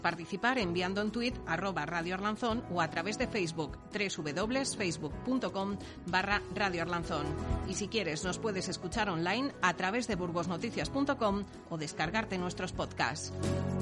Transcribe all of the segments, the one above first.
Participar enviando en tuit @Radio Arlanzón o a través de Facebook www.facebook.com/Radio Arlanzón. Y si quieres nos puedes escuchar online a través de burgosnoticias.com o descargarte nuestros podcasts.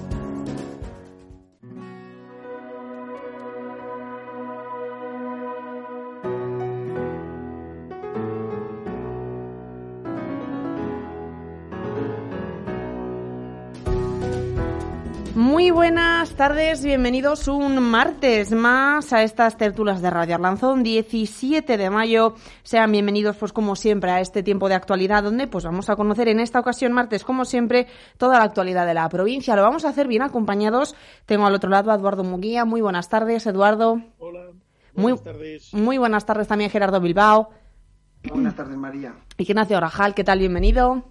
Muy buenas tardes, bienvenidos un martes más a estas tertulias de Radio Arlanzón, 17 de mayo. Sean bienvenidos, pues como siempre, a este tiempo de actualidad donde pues vamos a conocer en esta ocasión, martes, como siempre, toda la actualidad de la provincia. Lo vamos a hacer bien acompañados. Tengo al otro lado a Eduardo Muguía. Muy buenas tardes, Eduardo. Hola, buenas tardes. Muy buenas tardes también, Gerardo Bilbao. Buenas tardes, María. Ignacio Rajal, ¿qué tal? Bienvenido.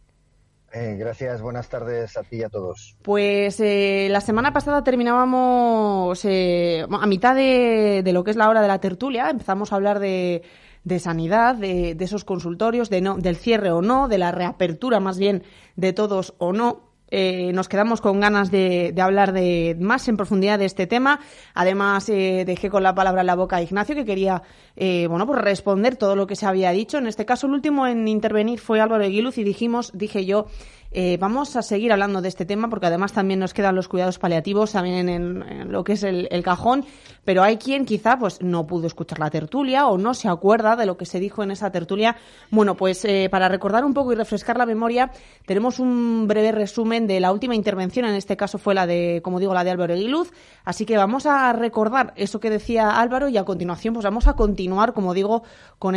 Gracias, buenas tardes a ti y a todos. Pues la semana pasada terminábamos a mitad de lo que es la hora de la tertulia. Empezamos a hablar de sanidad, de esos consultorios, del cierre o no, de la reapertura más bien de todos o no. Nos quedamos con ganas de hablar más en profundidad de este tema. Además, dejé con la palabra en la boca a Ignacio, que quería pues responder todo lo que se había dicho. En este caso, el último en intervenir fue Álvaro Eguiluz y dije yo, vamos a seguir hablando de este tema porque además también nos quedan los cuidados paliativos también en lo que es el cajón, pero hay quien quizá pues no pudo escuchar la tertulia o no se acuerda de lo que se dijo en esa tertulia. Bueno, pues para recordar un poco y refrescar la memoria, tenemos un breve resumen de la última intervención. En este caso fue la de Álvaro Eguiluz, así que vamos a recordar eso que decía Álvaro y a continuación pues vamos a continuar, como digo, con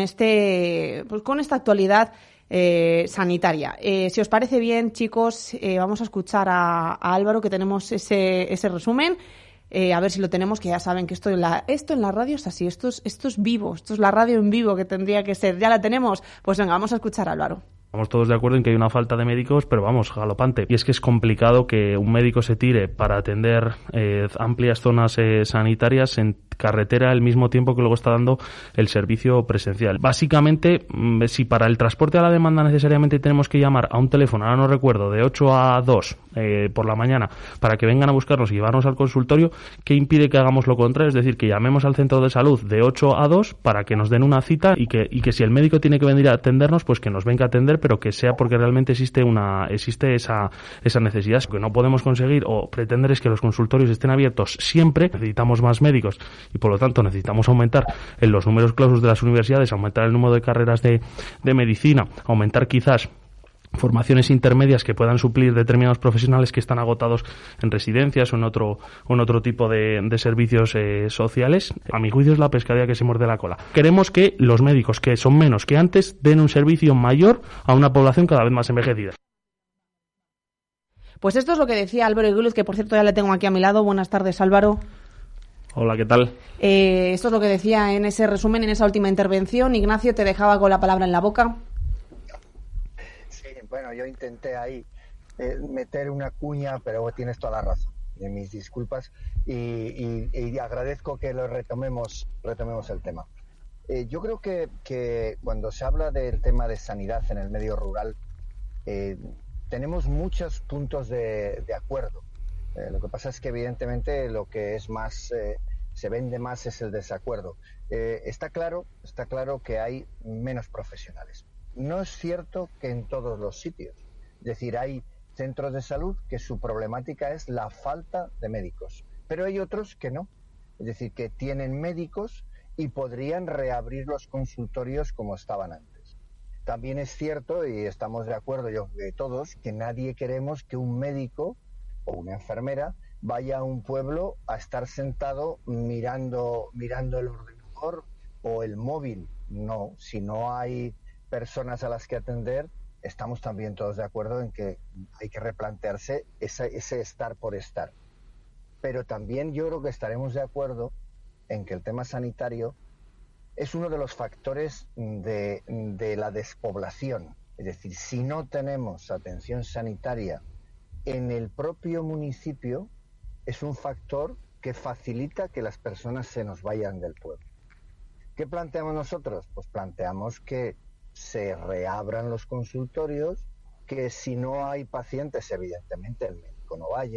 esta actualidad sanitaria. Si os parece bien, chicos, vamos a escuchar a Álvaro, que tenemos ese resumen. A ver si lo tenemos, que ya saben que esto en la radio es así, esto es vivo, esto es la radio en vivo que tendría que ser. ¿Ya la tenemos? Pues venga, vamos a escuchar a Álvaro. Estamos todos de acuerdo en que hay una falta de médicos, pero vamos, galopante. Y es que es complicado que un médico se tire para atender amplias zonas sanitarias en carretera al mismo tiempo que luego está dando el servicio presencial. Básicamente, si para el transporte a la demanda necesariamente tenemos que llamar a un teléfono, ahora no recuerdo, de 8 a 2 por la mañana para que vengan a buscarnos y llevarnos al consultorio, ¿qué impide que hagamos lo contrario? Es decir, que llamemos al centro de salud de 8 a 2 para que nos den una cita y que si el médico tiene que venir a atendernos, pues que nos venga a atender, pero que sea porque realmente existe esa necesidad. Lo que no podemos conseguir o pretender es que los consultorios estén abiertos siempre. Necesitamos más médicos y por lo tanto necesitamos aumentar en los números clausus de las universidades, aumentar el número de carreras de medicina, aumentar quizás formaciones intermedias que puedan suplir determinados profesionales que están agotados en residencias o en otro tipo de servicios sociales. A mi juicio es la pescadilla que se muerde la cola. Queremos que los médicos, que son menos que antes, den un servicio mayor a una población cada vez más envejecida. Pues esto es lo que decía Álvaro Eguiluz, que por cierto ya le tengo aquí a mi lado. Buenas tardes, Álvaro. Hola, ¿qué tal? Esto es lo que decía en ese resumen, en esa última intervención. Ignacio, te dejaba con la palabra en la boca. Bueno, yo intenté ahí meter una cuña, pero tienes toda la razón. Mis disculpas y agradezco que lo retomemos el tema. Yo creo que cuando se habla del tema de sanidad en el medio rural, tenemos muchos puntos de acuerdo. Lo que pasa es que evidentemente lo que es más se vende más es el desacuerdo. Está claro que hay menos profesionales. No es cierto que en todos los sitios. Es decir, hay centros de salud que su problemática es la falta de médicos, pero hay otros que no. Es decir, que tienen médicos y podrían reabrir los consultorios como estaban antes. También es cierto, y estamos de acuerdo yo de todos, que nadie queremos que un médico o una enfermera vaya a un pueblo a estar sentado mirando el ordenador o el móvil. No, si no hay personas a las que atender, estamos también todos de acuerdo en que hay que replantearse ese estar por estar. Pero también yo creo que estaremos de acuerdo en que el tema sanitario es uno de los factores de la despoblación. Es decir, si no tenemos atención sanitaria en el propio municipio, es un factor que facilita que las personas se nos vayan del pueblo. ¿Qué planteamos nosotros? Pues planteamos que se reabran los consultorios, que si no hay pacientes, evidentemente el médico no vaya,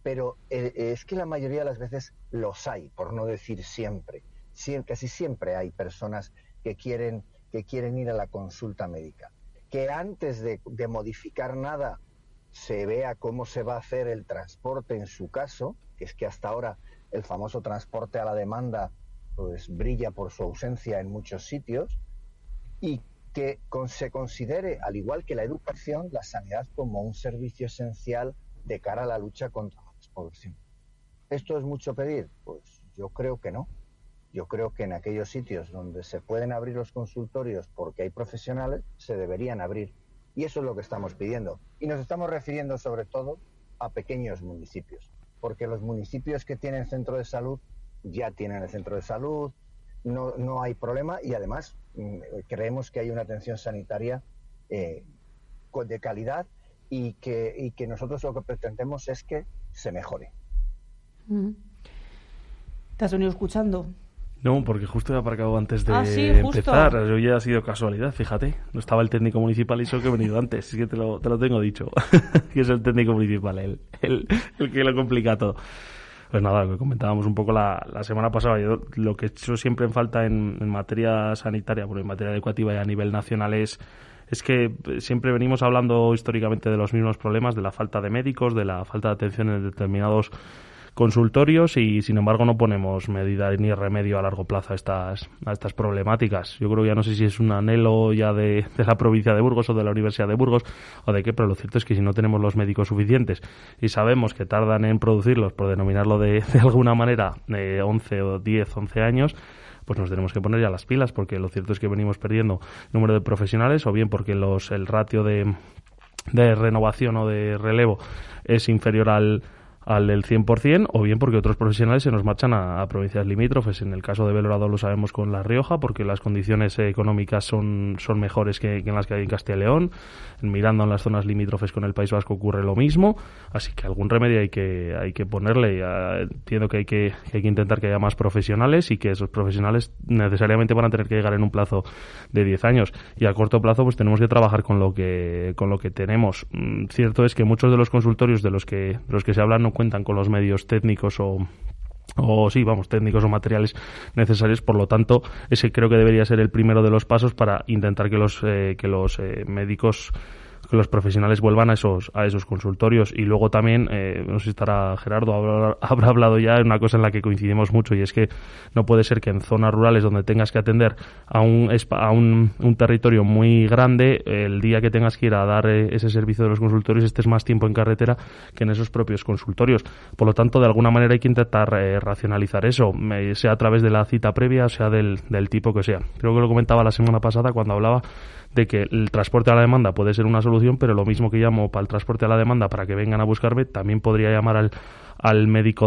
pero es que la mayoría de las veces los hay, por no decir siempre. Casi siempre hay personas que quieren ir a la consulta médica. Que antes de modificar nada se vea cómo se va a hacer el transporte en su caso, que es que hasta ahora el famoso transporte a la demanda pues brilla por su ausencia en muchos sitios, y que se considere, al igual que la educación, la sanidad como un servicio esencial de cara a la lucha contra la despoblación. ¿Esto es mucho pedir? Pues yo creo que no. Yo creo que en aquellos sitios donde se pueden abrir los consultorios porque hay profesionales, se deberían abrir. Y eso es lo que estamos pidiendo. Y nos estamos refiriendo sobre todo a pequeños municipios, porque los municipios que tienen centro de salud ya tienen el centro de salud, no hay problema, y además creemos que hay una atención sanitaria de calidad y que nosotros lo que pretendemos es que se mejore. ¿Te has venido escuchando? No, porque justo he aparcado antes de sí, empezar. Eso ya ha sido casualidad, fíjate. No estaba el técnico municipal y eso que he venido antes. Es que te lo tengo dicho. Que es el técnico municipal, el que lo complica todo. Pues nada, lo que comentábamos un poco la semana pasada. Yo lo que he hecho siempre en falta en materia sanitaria, bueno, en materia educativa y a nivel nacional es que siempre venimos hablando históricamente de los mismos problemas, de la falta de médicos, de la falta de atención en determinados consultorios, y sin embargo no ponemos medida ni remedio a largo plazo a estas problemáticas. Yo creo que ya no sé si es un anhelo ya de la provincia de Burgos o de la Universidad de Burgos o de qué, pero lo cierto es que si no tenemos los médicos suficientes y sabemos que tardan en producirlos, por denominarlo de alguna manera, 11 o 10, 11 años, pues nos tenemos que poner ya las pilas, porque lo cierto es que venimos perdiendo número de profesionales, o bien porque el ratio de renovación o de relevo es inferior al del 100%, o bien porque otros profesionales se nos marchan a provincias limítrofes. En el caso de Belorado lo sabemos con La Rioja, porque las condiciones económicas son mejores que en las que hay en Castilla y León. Mirando en las zonas limítrofes con el País Vasco ocurre lo mismo, así que algún remedio hay que ponerle. Entiendo que hay que intentar que haya más profesionales, y que esos profesionales necesariamente van a tener que llegar en un plazo de 10 años, y a corto plazo pues tenemos que trabajar con lo que tenemos. Cierto es que muchos de los consultorios de los que se hablan no cuentan con los medios técnicos técnicos o materiales necesarios. Por lo tanto, ese creo que debería ser el primero de los pasos para intentar que los médicos, que los profesionales vuelvan a esos consultorios. Y luego también, no sé si estará Gerardo, habrá hablado ya de una cosa en la que coincidimos mucho, y es que no puede ser que en zonas rurales donde tengas que atender a un territorio muy grande, el día que tengas que ir a dar ese servicio de los consultorios estés más tiempo en carretera que en esos propios consultorios. Por lo tanto, de alguna manera hay que intentar racionalizar eso, sea a través de la cita previa, sea del tipo que sea. Creo que lo comentaba la semana pasada cuando hablaba de que el transporte a la demanda puede ser una solución, pero lo mismo que llamo para el transporte a la demanda para que vengan a buscarme, también podría llamar al médico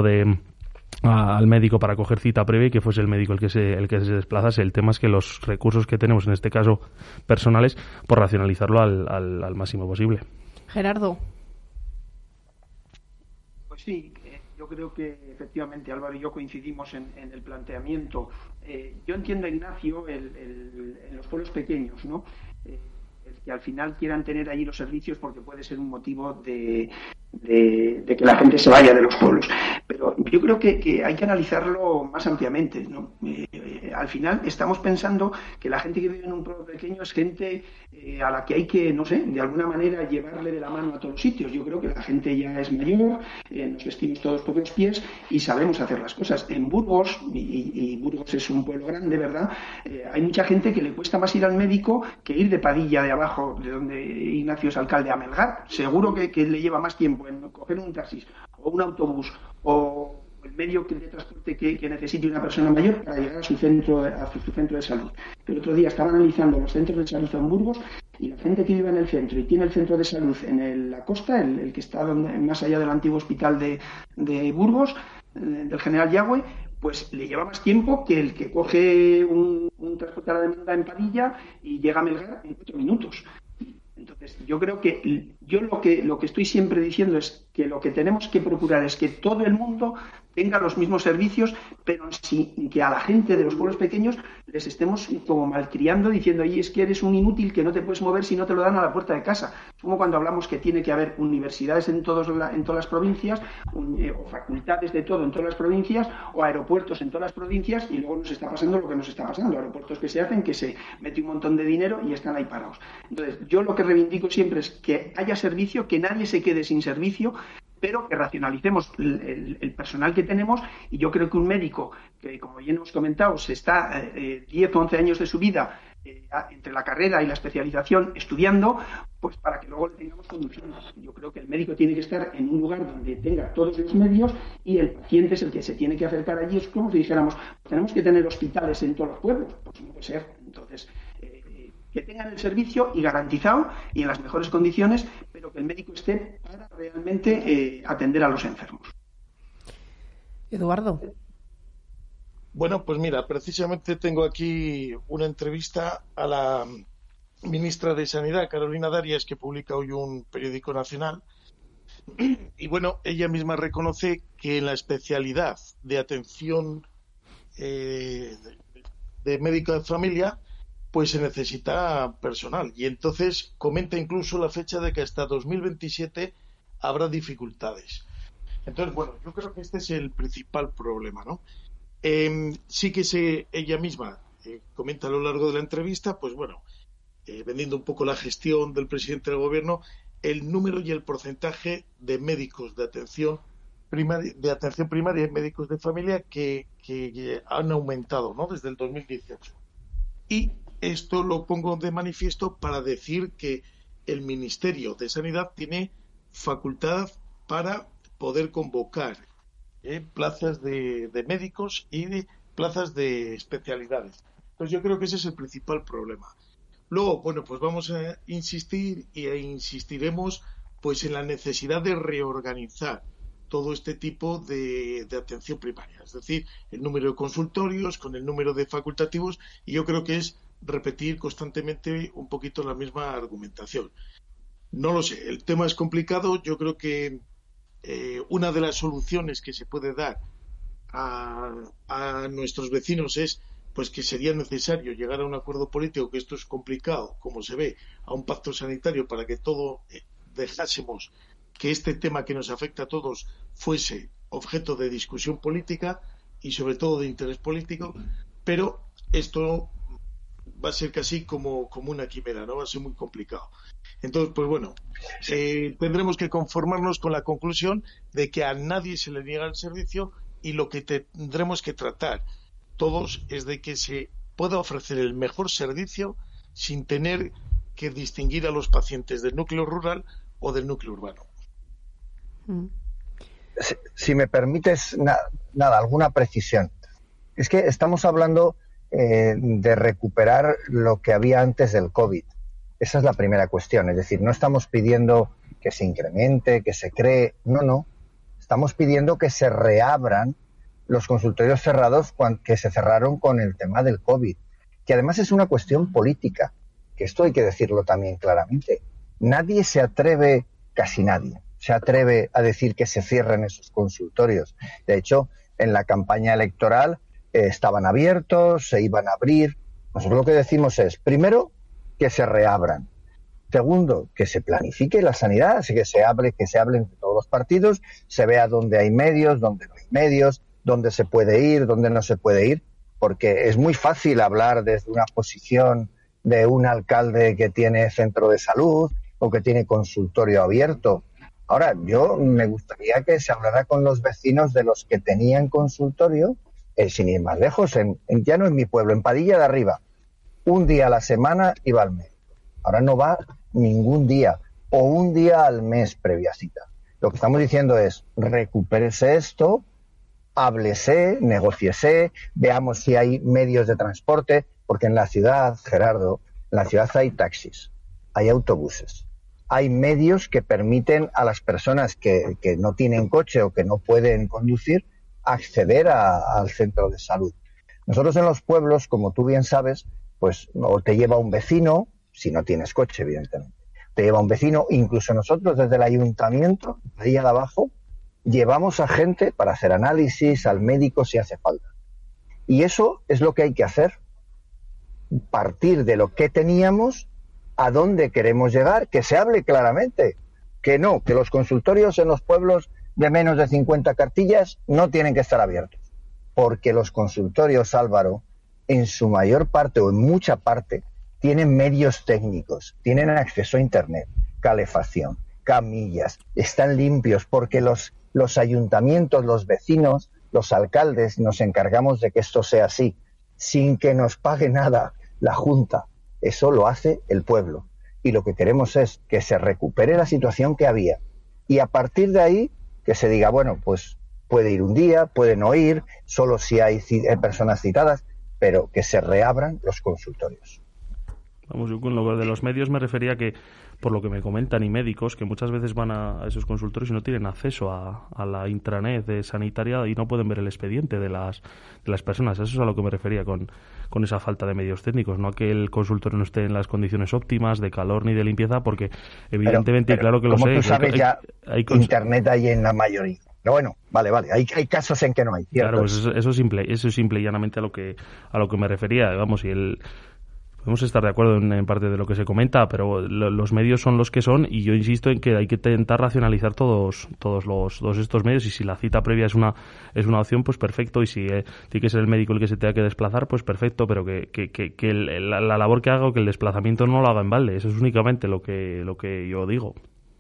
para coger cita previa, y que fuese el médico el que se desplazase. El tema es que los recursos que tenemos, en este caso personales, por racionalizarlo al máximo posible. Gerardo. Pues sí, yo creo que efectivamente Álvaro y yo coincidimos en el planteamiento. Yo entiendo a Ignacio en los pueblos pequeños, ¿no? El que al final quieran tener allí los servicios porque puede ser un motivo de que la gente se vaya de los pueblos. Pero yo creo que hay que analizarlo más ampliamente, ¿no? Al final estamos pensando que la gente que vive en un pueblo pequeño es gente a la que hay que, no sé, de alguna manera llevarle de la mano a todos los sitios. Yo creo que la gente ya es mayor, nos vestimos todos por los pies y sabemos hacer las cosas. En Burgos, y Burgos es un pueblo grande, ¿verdad? Hay mucha gente que le cuesta más ir al médico que ir de Padilla, de abajo, de donde Ignacio es alcalde, a Melgar. Seguro que le lleva más tiempo en coger un taxi o un autobús o el medio de transporte que necesite una persona mayor para llegar a su centro de salud. El otro día estaba analizando los centros de salud en Burgos, y la gente que vive en el centro y tiene el centro de salud en la costa, el que está más allá del antiguo hospital de Burgos, del General Yagüe, pues le lleva más tiempo que el que coge un transporte a la demanda en Padilla y llega a Melgar en 4 minutos. Entonces, yo creo que lo que estoy siempre diciendo es que lo que tenemos que procurar es que todo el mundo tenga los mismos servicios, pero sin que a la gente de los pueblos pequeños les estemos como malcriando, diciendo, oye, es que eres un inútil que no te puedes mover si no te lo dan a la puerta de casa. Es como cuando hablamos que tiene que haber universidades en todas las provincias, o facultades de todo en todas las provincias, o aeropuertos en todas las provincias, y luego nos está pasando lo que nos está pasando. Aeropuertos que se hacen, que se mete un montón de dinero y están ahí parados. Entonces, yo lo que reivindico siempre es que haya servicio, que nadie se quede sin servicio, pero que racionalicemos el personal que tenemos, y yo creo que un médico que, como ya hemos comentado, se está 10 o 11 años de su vida entre la carrera y la especialización estudiando, pues para que luego le tengamos conduciendo. Yo creo que el médico tiene que estar en un lugar donde tenga todos los medios y el paciente es el que se tiene que acercar allí. Es como si dijéramos, tenemos que tener hospitales en todos los pueblos. Pues no puede ser. Entonces, que tengan el servicio y garantizado y en las mejores condiciones, pero que el médico esté para realmente atender a los enfermos. Eduardo. Bueno, pues mira, precisamente tengo aquí una entrevista a la ministra de Sanidad, Carolina Darias, que publica hoy un periódico nacional. Y bueno, ella misma reconoce que en la especialidad de atención de médico de familia, pues se necesita personal. Y entonces comenta incluso la fecha de que hasta 2027 habrá dificultades. Entonces, bueno, yo creo que este es el principal problema, ¿no? Sí que ella misma comenta a lo largo de la entrevista, pues bueno, vendiendo un poco la gestión del presidente del gobierno, el número y el porcentaje de médicos de atención primaria y médicos de familia que han aumentado, ¿no?, desde el 2018. Y esto lo pongo de manifiesto para decir que el Ministerio de Sanidad tiene facultad para poder convocar plazas de médicos y de plazas de especialidades. Entonces yo creo que ese es el principal problema. Luego, bueno, pues vamos a insistir e insistiremos pues en la necesidad de reorganizar todo este tipo de atención primaria, es decir, el número de consultorios con el número de facultativos, y yo creo que es repetir constantemente un poquito la misma argumentación. No lo sé, el tema es complicado. Yo creo que una de las soluciones que se puede dar a nuestros vecinos es pues que sería necesario llegar a un acuerdo político, que esto es complicado, como se ve, a un pacto sanitario para que todo dejásemos que este tema que nos afecta a todos fuese objeto de discusión política y sobre todo de interés político, pero esto va a ser casi como una quimera, ¿no? Va a ser muy complicado. Entonces, pues bueno, tendremos que conformarnos con la conclusión de que a nadie se le niega el servicio, y lo que tendremos que tratar todos es de que se pueda ofrecer el mejor servicio sin tener que distinguir a los pacientes del núcleo rural o del núcleo urbano. Si me permites, alguna precisión. Es que estamos hablando de recuperar lo que había antes del COVID. Esa es la primera cuestión. Es decir, no estamos pidiendo que se incremente, que se cree. No. Estamos pidiendo que se reabran los consultorios cerrados que se cerraron con el tema del COVID. Que además es una cuestión política, que esto hay que decirlo también claramente. Nadie se atreve, casi nadie, se atreve a decir que se cierren esos consultorios. De hecho, en la campaña electoral estaban abiertos, se iban a abrir. Nosotros lo que decimos es, primero, que se reabran. Segundo, que se planifique la sanidad, así que se hable entre todos los partidos, se vea dónde hay medios, dónde no hay medios, dónde se puede ir, dónde no se puede ir, porque es muy fácil hablar desde una posición de un alcalde que tiene centro de salud o que tiene consultorio abierto. Ahora, yo me gustaría que se hablara con los vecinos de los que tenían consultorio, sin ir más lejos, ya no en mi pueblo, en Padilla de Arriba. Un día a la semana iba al médico. Ahora no va ningún día, o un día al mes previa cita. Lo que estamos diciendo es, recupérese esto, háblese, negóciese, veamos si hay medios de transporte, porque en la ciudad, Gerardo, en la ciudad hay taxis, hay autobuses, hay medios que permiten a las personas que no tienen coche o que no pueden conducir acceder al centro de salud. Nosotros en los pueblos, como tú bien sabes, pues o te lleva un vecino, si no tienes coche, evidentemente, te lleva un vecino, incluso nosotros desde el ayuntamiento, ahí de abajo, llevamos a gente para hacer análisis, al médico si hace falta. Y eso es lo que hay que hacer. Partir de lo que teníamos, a dónde queremos llegar, que se hable claramente. Que no, que los consultorios en los pueblos de menos de 50 cartillas no tienen que estar abiertos. Porque los consultorios, Álvaro, en su mayor parte o en mucha parte, tienen medios técnicos, tienen acceso a Internet, calefacción, camillas, están limpios, porque los ayuntamientos, los vecinos, los alcaldes nos encargamos de que esto sea así, sin que nos pague nada la Junta. Eso lo hace el pueblo. Y lo que queremos es que se recupere la situación que había. Y a partir de ahí, que se diga, bueno, pues puede ir un día, puede no ir, solo si hay personas citadas, pero que se reabran los consultorios. Vamos, yo con lo de los medios me refería que, por lo que me comentan, y médicos que muchas veces van a esos consultorios y no tienen acceso a la intranet de sanitaria y no pueden ver el expediente de las personas. Eso es a lo que me refería con esa falta de medios técnicos, no a que el consultorio no esté en las condiciones óptimas de calor ni de limpieza, porque evidentemente, pero, claro que lo sé. Como tú sabes, hay Internet hay en la mayoría. Pero bueno, vale, hay casos en que no hay. ¿Cierto? Claro, pues eso es simple y llanamente a lo que me refería. Vamos, y podemos estar de acuerdo en parte de lo que se comenta, pero los medios son los que son, y yo insisto en que hay que intentar racionalizar todos estos medios, y si la cita previa es una opción, pues perfecto, y si tiene que ser el médico el que se tenga que desplazar, pues perfecto, pero que la labor que haga o que el desplazamiento no lo haga en balde. Eso es únicamente lo que yo digo.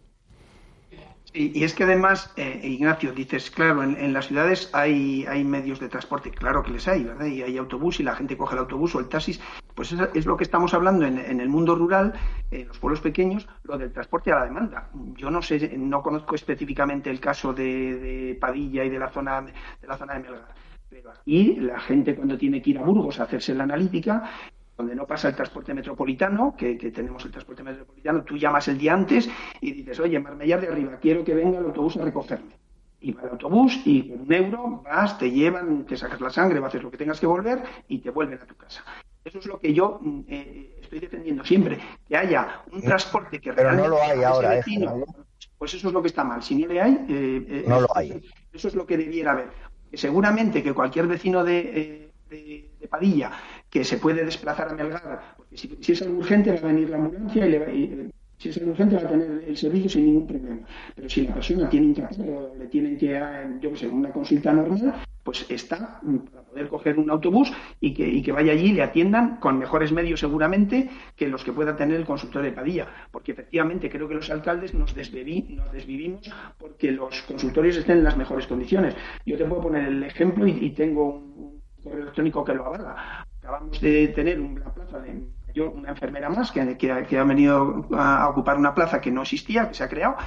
Y es que además, Ignacio, dices, claro, en las ciudades hay medios de transporte, claro que les hay, ¿verdad? Y hay autobús y la gente coge el autobús o el taxi. Pues es lo que estamos hablando en el mundo rural, en los pueblos pequeños, lo del transporte a la demanda. Yo no sé, no conozco específicamente el caso de Padilla y de la zona de Melgar, pero aquí la gente, cuando tiene que ir a Burgos a hacerse la analítica, donde no pasa el transporte metropolitano, que tenemos el transporte metropolitano, tú llamas el día antes y dices, oye, Marmellar de Arriba, quiero que venga el autobús a recogerme. Y va el autobús y con €1 vas, te llevan, te sacas la sangre, haces lo que tengas que volver y te vuelven a tu casa. Eso es lo que yo estoy defendiendo siempre, que haya un transporte que pero realmente... no lo hay ahora, vecino, pues eso es lo que está mal. Si no le hay, no lo hay. Eso es lo que debiera haber. Seguramente que cualquier vecino de Padilla que se puede desplazar a Melgar, porque si es algo urgente va a venir la ambulancia y si es algo urgente va a tener el servicio sin ningún problema. Pero si la persona tiene un caso, le tienen que, yo qué sé, una consulta normal, pues está para poder coger un autobús y que vaya allí y le atiendan con mejores medios seguramente que los que pueda tener el consultorio de Padilla, porque efectivamente creo que los alcaldes nos desvivimos porque los consultorios estén en las mejores condiciones. Yo te puedo poner el ejemplo y tengo un correo electrónico que lo avala. Acabamos de tener una plaza de una enfermera más que ha venido a ocupar una plaza que no existía, que se ha creado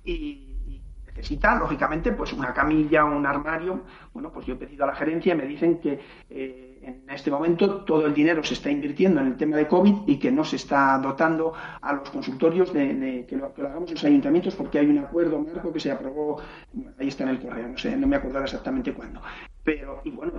y necesita, lógicamente, pues una camilla, un armario. Bueno, pues yo he pedido a la gerencia y me dicen que en este momento todo el dinero se está invirtiendo en el tema de COVID y que no se está dotando a los consultorios que lo hagamos los ayuntamientos, porque hay un acuerdo marco que se aprobó, ahí está en el correo, no me acuerdo exactamente cuándo. Pero,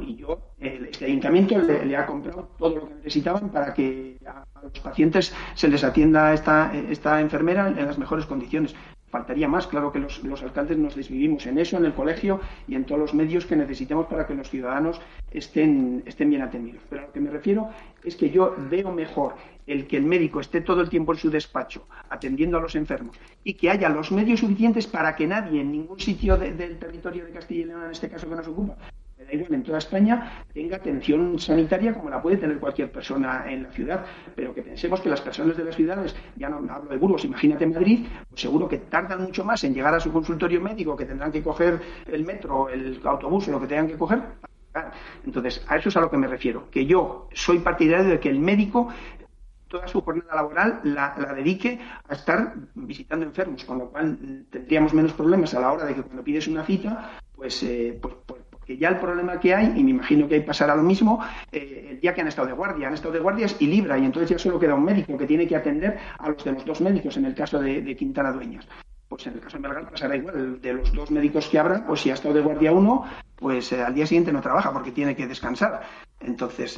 este ayuntamiento le ha comprado todo lo que necesitaban para que a los pacientes se les atienda esta enfermera en las mejores condiciones. Faltaría más, claro que los alcaldes nos desvivimos en eso, en el colegio y en todos los medios que necesitemos para que los ciudadanos estén bien atendidos. Pero a lo que me refiero es que yo veo mejor el que el médico esté todo el tiempo en su despacho atendiendo a los enfermos y que haya los medios suficientes para que nadie en ningún sitio del territorio de Castilla y León, en este caso que nos ocupa, me da igual, en toda España, tenga atención sanitaria como la puede tener cualquier persona en la ciudad, pero que pensemos que las personas de las ciudades, ya no hablo de Burgos, imagínate Madrid, pues seguro que tardan mucho más en llegar a su consultorio médico, que tendrán que coger el metro, el autobús o lo que tengan que coger. Entonces, a eso es a lo que me refiero, que yo soy partidario de que el médico toda su jornada laboral la dedique a estar visitando enfermos, con lo cual tendríamos menos problemas a la hora de que cuando pides una cita, pues porque ya el problema que hay, y me imagino que ahí pasará lo mismo, el día que han estado de guardias y libra, y entonces ya solo queda un médico que tiene que atender a los de los dos médicos en el caso de Quintana Dueñas. Pues en el caso de Melgar pasará igual, de los dos médicos que habrá, pues si ha estado de guardia uno, pues al día siguiente no trabaja porque tiene que descansar. Entonces,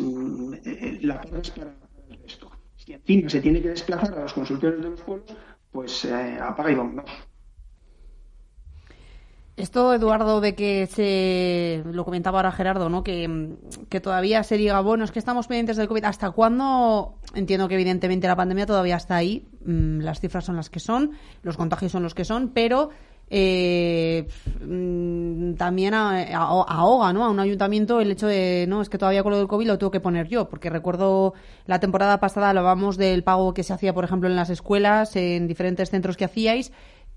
la paga es para el resto. Si encima se tiene que desplazar a los consultorios de los pueblos, pues apaga y vámonos. Esto, Eduardo, de que lo comentaba ahora Gerardo, ¿no? Que todavía se diga, bueno, es que estamos pendientes del COVID. ¿Hasta cuándo? Entiendo que evidentemente la pandemia todavía está ahí, las cifras son las que son, los contagios son los que son, pero también ahoga, ¿no?, a un ayuntamiento el hecho de, no, es que todavía con lo del COVID lo tengo que poner yo, porque recuerdo la temporada pasada hablábamos del pago que se hacía, por ejemplo, en las escuelas, en diferentes centros que hacíais,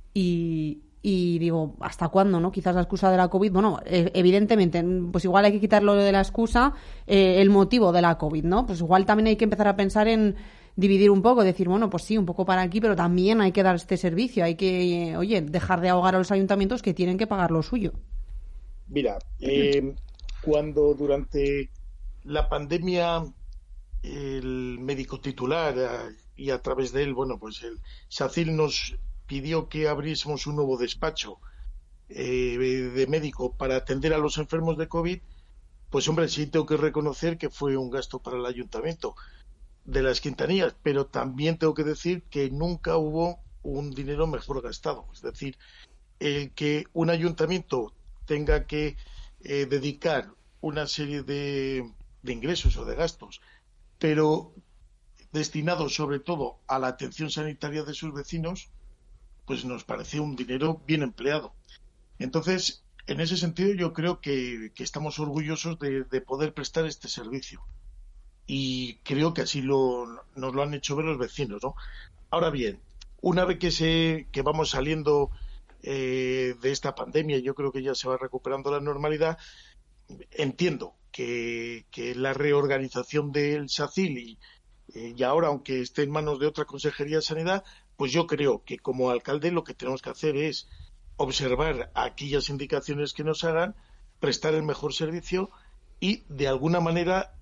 y digo, ¿hasta cuándo, no? Quizás la excusa de la COVID, bueno, evidentemente, pues igual hay que quitarlo de la excusa, el motivo de la COVID, ¿no? Pues igual también hay que empezar a pensar en dividir un poco, decir, bueno, pues sí, un poco para aquí, pero también hay que dar este servicio, hay que, dejar de ahogar a los ayuntamientos que tienen que pagar lo suyo. Mira, cuando durante la pandemia el médico titular y a través de él, bueno, pues el SACIL nos pidió que abriésemos un nuevo despacho de médico para atender a los enfermos de COVID, pues hombre, sí tengo que reconocer que fue un gasto para el ayuntamiento de las Quintanillas, pero también tengo que decir que nunca hubo un dinero mejor gastado. Es decir, el que un ayuntamiento tenga que dedicar una serie de ingresos o de gastos, pero destinados sobre todo a la atención sanitaria de sus vecinos, pues nos parece un dinero bien empleado. Entonces, en ese sentido, yo creo que estamos orgullosos de poder prestar este servicio. Y creo que así nos lo han hecho ver los vecinos, ¿no? Ahora bien, una vez que vamos saliendo de esta pandemia, yo creo que ya se va recuperando la normalidad, entiendo que la reorganización del SACIL y ahora, aunque esté en manos de otra Consejería de Sanidad, pues yo creo que como alcalde lo que tenemos que hacer es observar aquellas indicaciones que nos hagan, prestar el mejor servicio y, de alguna manera,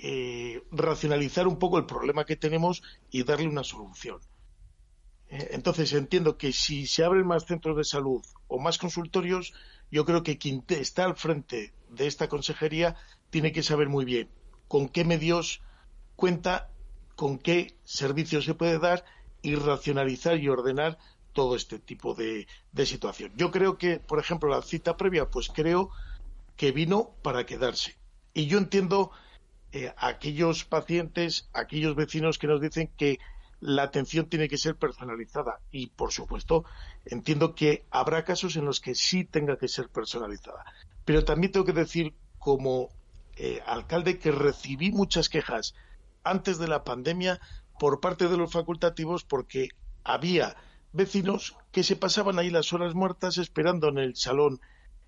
racionalizar un poco el problema que tenemos y darle una solución. Entonces, entiendo que si se abren más centros de salud o más consultorios, yo creo que quien está al frente de esta consejería tiene que saber muy bien con qué medios cuenta, con qué servicios se puede dar y racionalizar y ordenar todo este tipo de situación. Yo creo que, por ejemplo, la cita previa, pues creo que vino para quedarse. Y yo entiendo aquellos pacientes, aquellos vecinos que nos dicen que la atención tiene que ser personalizada. Y, por supuesto, entiendo que habrá casos en los que sí tenga que ser personalizada. Pero también tengo que decir, como alcalde, que recibí muchas quejas antes de la pandemia por parte de los facultativos porque había vecinos que se pasaban ahí las horas muertas esperando en el salón,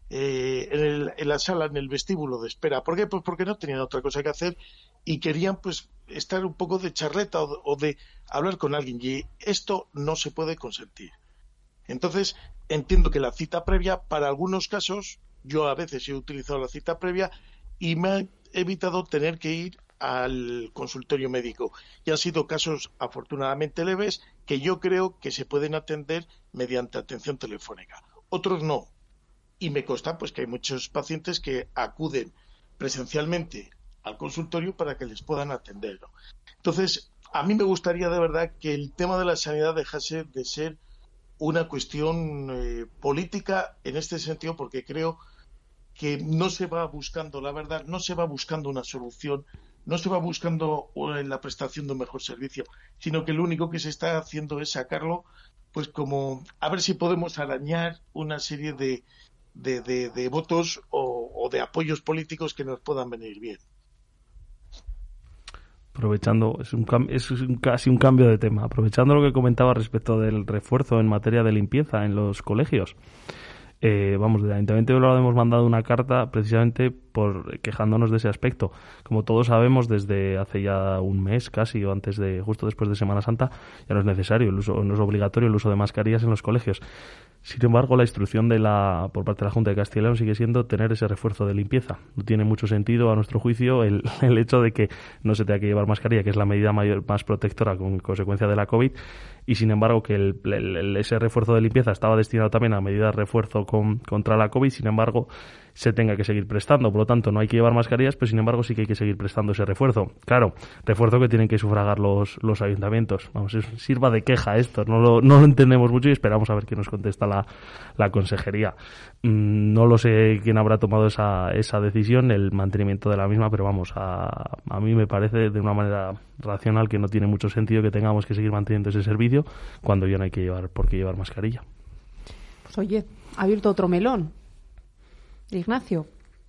en la sala, en el vestíbulo de espera. ¿Por qué? Pues porque no tenían otra cosa que hacer y querían pues estar un poco de charleta o de hablar con alguien, y esto no se puede consentir. Entonces, entiendo que la cita previa, para algunos casos, yo a veces he utilizado la cita previa y me ha evitado tener que ir al consultorio médico. Y han sido casos afortunadamente leves que yo creo que se pueden atender mediante atención telefónica. Otros no. Y me consta pues que hay muchos pacientes que acuden presencialmente al consultorio para que les puedan atender, ¿no? Entonces, a mí me gustaría de verdad que el tema de la sanidad dejase de ser una cuestión política en este sentido, porque creo que no se va buscando la verdad, no se va buscando una solución, no se va buscando la prestación de un mejor servicio, sino que lo único que se está haciendo es sacarlo, pues como a ver si podemos arañar una serie de votos o de apoyos políticos que nos puedan venir bien. Aprovechando, casi un cambio de tema, aprovechando lo que comentaba respecto del refuerzo en materia de limpieza en los colegios. Del Ayuntamiento de Bilbao hemos mandado una carta precisamente por quejándonos de ese aspecto. Como todos sabemos, desde hace ya un mes casi, o justo después de Semana Santa, ya no es necesario no es obligatorio el uso de mascarillas en los colegios. Sin embargo, la instrucción por parte de la Junta de Castilla y León sigue siendo tener ese refuerzo de limpieza. No tiene mucho sentido, a nuestro juicio, el hecho de que no se tenga que llevar mascarilla, que es la medida más protectora con consecuencia de la COVID, y sin embargo que ese refuerzo de limpieza estaba destinado también a medidas de refuerzo contra la COVID, sin embargo se tenga que seguir prestando. Por lo tanto, no hay que llevar mascarillas, pero sin embargo sí que hay que seguir prestando ese refuerzo. Claro, refuerzo que tienen que sufragar los ayuntamientos. Vamos, sirva de queja esto, no lo entendemos mucho y esperamos a ver qué nos contesta la consejería. No lo sé quién habrá tomado esa decisión, el mantenimiento de la misma, pero vamos, a mí me parece de una manera racional que no tiene mucho sentido que tengamos que seguir manteniendo ese servicio cuando ya no hay que llevar por qué llevar mascarilla. Pues oye, ha abierto otro melón. Ignacio.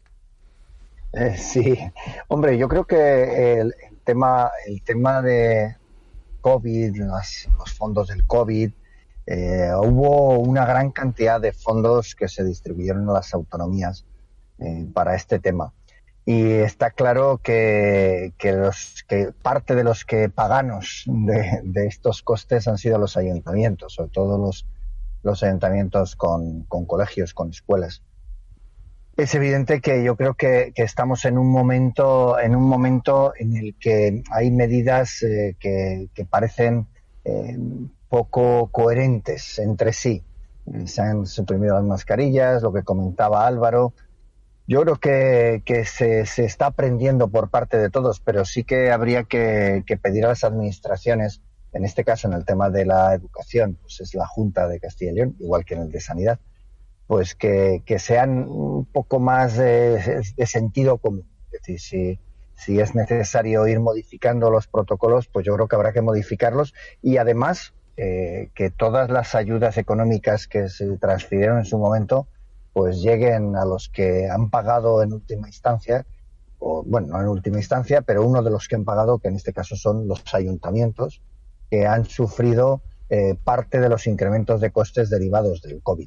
Sí, hombre, yo creo que el tema de COVID, los fondos del COVID, hubo una gran cantidad de fondos que se distribuyeron a las autonomías para este tema. Y está claro que parte de los que pagamos de estos costes han sido los ayuntamientos, sobre todo los ayuntamientos con colegios, con escuelas. Es evidente que yo creo que estamos en un momento en el que hay medidas que parecen poco coherentes entre sí. Se han suprimido las mascarillas, lo que comentaba Álvaro. Yo creo que se está aprendiendo por parte de todos, pero sí que habría que pedir a las administraciones, en este caso en el tema de la educación, pues es la Junta de Castilla y León, igual que en el de Sanidad, pues que sean un poco más de sentido común. Es decir, si es necesario ir modificando los protocolos, pues yo creo que habrá que modificarlos y además que todas las ayudas económicas que se transfirieron en su momento pues lleguen a los que han pagado en última instancia, o bueno, no en última instancia, pero uno de los que han pagado, que en este caso son los ayuntamientos, que han sufrido parte de los incrementos de costes derivados del COVID.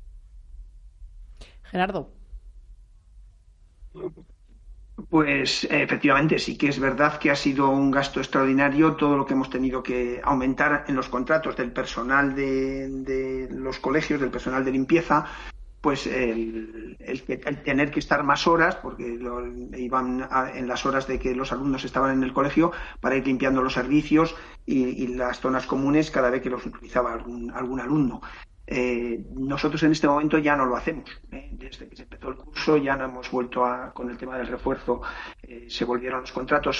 Gerardo. Pues efectivamente sí que es verdad que ha sido un gasto extraordinario todo lo que hemos tenido que aumentar en los contratos del personal de los colegios, del personal de limpieza, pues el tener que estar más horas, porque iban en las horas de que los alumnos estaban en el colegio para ir limpiando los servicios y las zonas comunes cada vez que los utilizaba algún alumno. Nosotros en este momento ya no lo hacemos. Desde que se empezó el curso ya no hemos vuelto con el tema del refuerzo. Se volvieron los contratos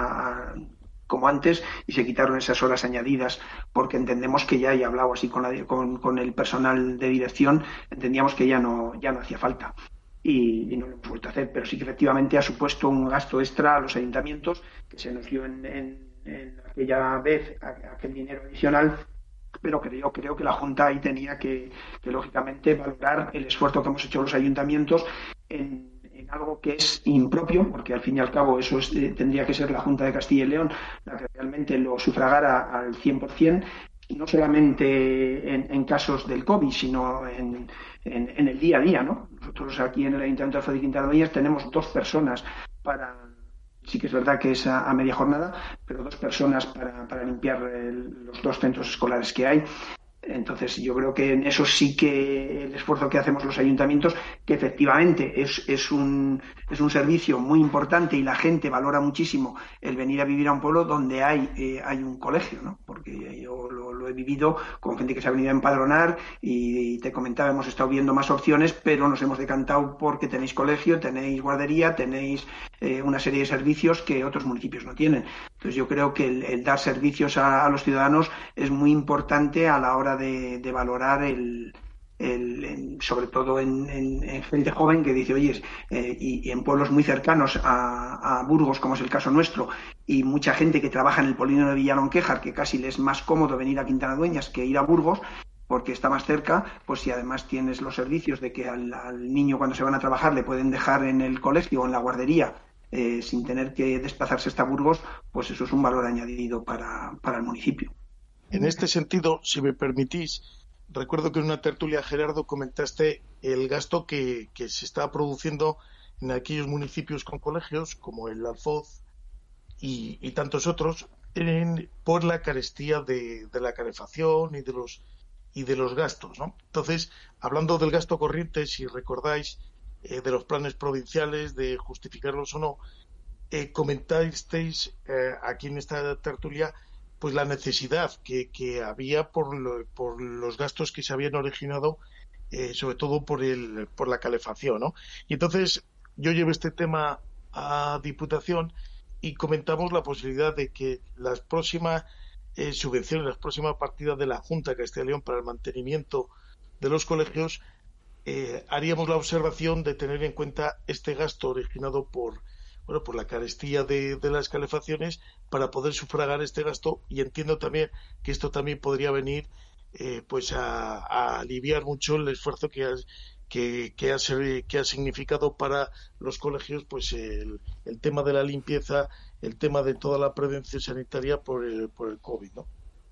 como antes y se quitaron esas horas añadidas porque entendemos que ya, y he hablado así con el personal de dirección, entendíamos que ya no hacía falta y no lo hemos vuelto a hacer, pero sí que efectivamente ha supuesto un gasto extra a los ayuntamientos que se nos dio en aquella vez aquel dinero adicional, pero creo que la Junta ahí tenía que lógicamente valorar el esfuerzo que hemos hecho los ayuntamientos en algo que es impropio, porque al fin y al cabo eso tendría que ser la Junta de Castilla y León la que realmente lo sufragara al 100%, no solamente en casos del COVID, sino en el día a día, ¿no? Nosotros aquí en el Ayuntamiento de Alfaro de Quintana Dueñas tenemos 2 personas sí que es verdad que es a media jornada, pero 2 personas para limpiar los 2 centros escolares que hay. Entonces yo creo que en eso sí que el esfuerzo que hacemos los ayuntamientos, que efectivamente es un servicio muy importante y la gente valora muchísimo el venir a vivir a un pueblo donde hay un colegio, ¿no? Porque yo lo he vivido con gente que se ha venido a empadronar y te comentaba, hemos estado viendo más opciones, pero nos hemos decantado porque tenéis colegio, tenéis guardería, tenéis una serie de servicios que otros municipios no tienen. Entonces yo creo que el dar servicios a los ciudadanos es muy importante a la hora de valorar sobre todo en gente joven que dice, oye, y en pueblos muy cercanos a Burgos, como es el caso nuestro, y mucha gente que trabaja en el polígono de Villalonquejar, que casi les es más cómodo venir a Quintana Dueñas que ir a Burgos, porque está más cerca, pues si además tienes los servicios de que al niño cuando se van a trabajar le pueden dejar en el colegio o en la guardería, sin tener que desplazarse hasta Burgos, pues eso es un valor añadido para el municipio. En este sentido, si me permitís, recuerdo que en una tertulia, Gerardo, comentaste el gasto que se está produciendo en aquellos municipios con colegios, como el Alfoz y tantos otros, por la carestía de la calefacción y de los gastos, ¿no? Entonces, hablando del gasto corriente, si recordáis, de los planes provinciales, de justificarlos o no, comentasteis aquí en esta tertulia pues la necesidad que había por los gastos que se habían originado, sobre todo por la calefacción, ¿no? Y entonces yo llevé este tema a Diputación y comentamos la posibilidad de que las próximas subvenciones, las próximas partidas de la Junta de Castilla y León para el mantenimiento los colegios, haríamos la observación de tener en cuenta este gasto originado por la carestía de las calefacciones para poder sufragar este gasto, y entiendo también que esto también podría venir pues a aliviar mucho el esfuerzo que ha significado para los colegios pues el tema de la limpieza, el tema de toda la prevención sanitaria por el COVID, ¿no?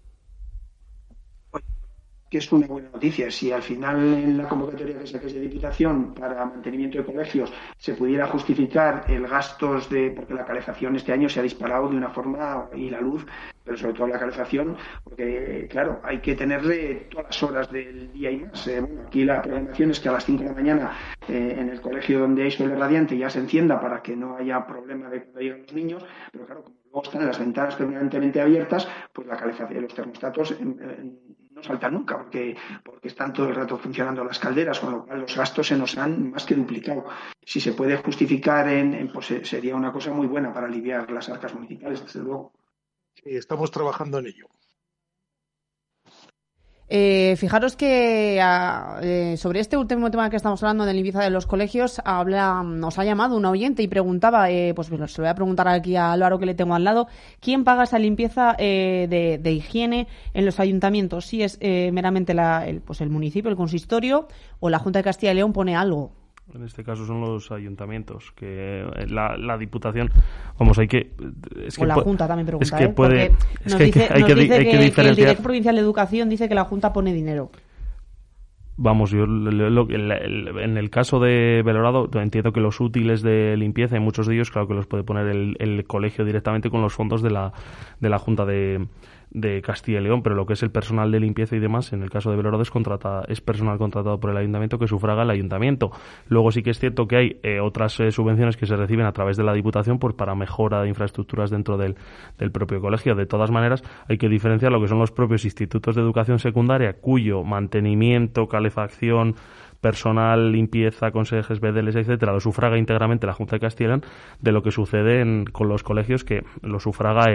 Que es una buena noticia. Si al final en la convocatoria que saques de Diputación para mantenimiento de colegios se pudiera justificar el gastos porque la calefacción este año se ha disparado de una forma, y la luz, pero sobre todo la calefacción, porque claro, hay que tenerle todas las horas del día y más. Aquí la programación es que a las 5 de la mañana en el colegio donde hay suelo radiante ya se encienda para que no haya problema de cuando lleguen los niños, pero claro, como luego están las ventanas permanentemente abiertas, pues la calefacción, los termostatos no saltan nunca, porque están todo el rato funcionando las calderas, con lo cual los gastos se nos han más que duplicado. Si se puede justificar pues sería una cosa muy buena para aliviar las arcas municipales, desde luego. Sí, estamos trabajando en ello. Fijaros que sobre este último tema que estamos hablando de limpieza de los colegios nos ha llamado un oyente y preguntaba, pues se lo voy a preguntar aquí a Álvaro, que le tengo al lado, ¿quién paga esa limpieza de higiene en los ayuntamientos? Si es meramente el municipio, el consistorio, o la Junta de Castilla y León pone algo. En este caso son los ayuntamientos, que la Diputación, vamos, hay que... O la Junta también pregunta, es que puede... Es que hay que diferenciar. El director provincial de Educación dice que la Junta pone dinero. Vamos, yo en el caso de Belorado entiendo que los útiles de limpieza, y muchos de ellos, claro que los puede poner el colegio directamente con los fondos de la Junta de Castilla y León, pero lo que es el personal de limpieza y demás, en el caso de Belorado es personal contratado por el ayuntamiento, que sufraga el ayuntamiento. Luego sí que es cierto que hay otras subvenciones que se reciben a través de la Diputación, pues para mejora de infraestructuras dentro del propio colegio. De todas maneras, hay que diferenciar lo que son los propios institutos de educación secundaria, cuyo mantenimiento, calefacción, personal, limpieza, consejes, bedeles, etcétera, lo sufraga íntegramente la Junta de Castilla y León, de lo que sucede con los colegios, que lo sufraga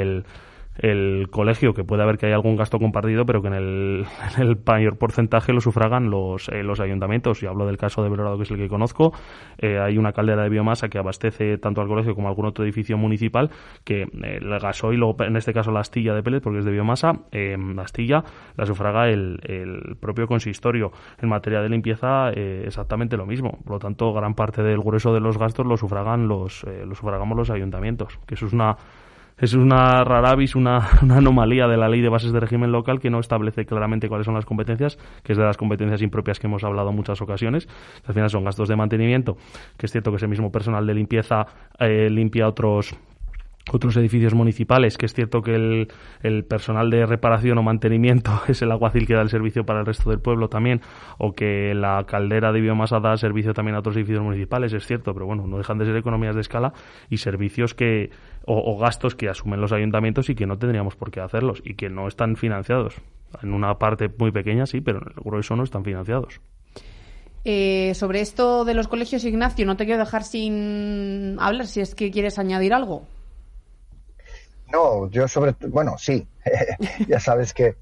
el colegio, que puede haber que hay algún gasto compartido, pero que en el mayor porcentaje lo sufragan los ayuntamientos. Y hablo del caso de Belorado, que es el que conozco. Hay una caldera de biomasa que abastece tanto al colegio como a algún otro edificio municipal, que el gasoil, o en este caso la astilla de pellet, porque es de biomasa, la astilla la sufraga el propio consistorio. En materia de limpieza, exactamente lo mismo. Por lo tanto, gran parte del grueso de los gastos lo sufragamos los ayuntamientos, que eso es una rara avis, una anomalía de la Ley de Bases de Régimen Local, que no establece claramente cuáles son las competencias, que es de las competencias impropias que hemos hablado en muchas ocasiones. Al final son gastos de mantenimiento, que es cierto que ese mismo personal de limpieza limpia otros edificios municipales, que es cierto que el personal de reparación o mantenimiento es el alguacil que da el servicio para el resto del pueblo también, o que la caldera de biomasa da servicio también a otros edificios municipales, es cierto, pero bueno, no dejan de ser economías de escala y servicios o gastos que asumen los ayuntamientos y que no tendríamos por qué hacerlos y que no están financiados. En una parte muy pequeña sí, pero en el grueso no están financiados. Sobre esto de los colegios, Ignacio, no te quiero dejar sin hablar, si es que quieres añadir algo. No, yo sí, ya sabes que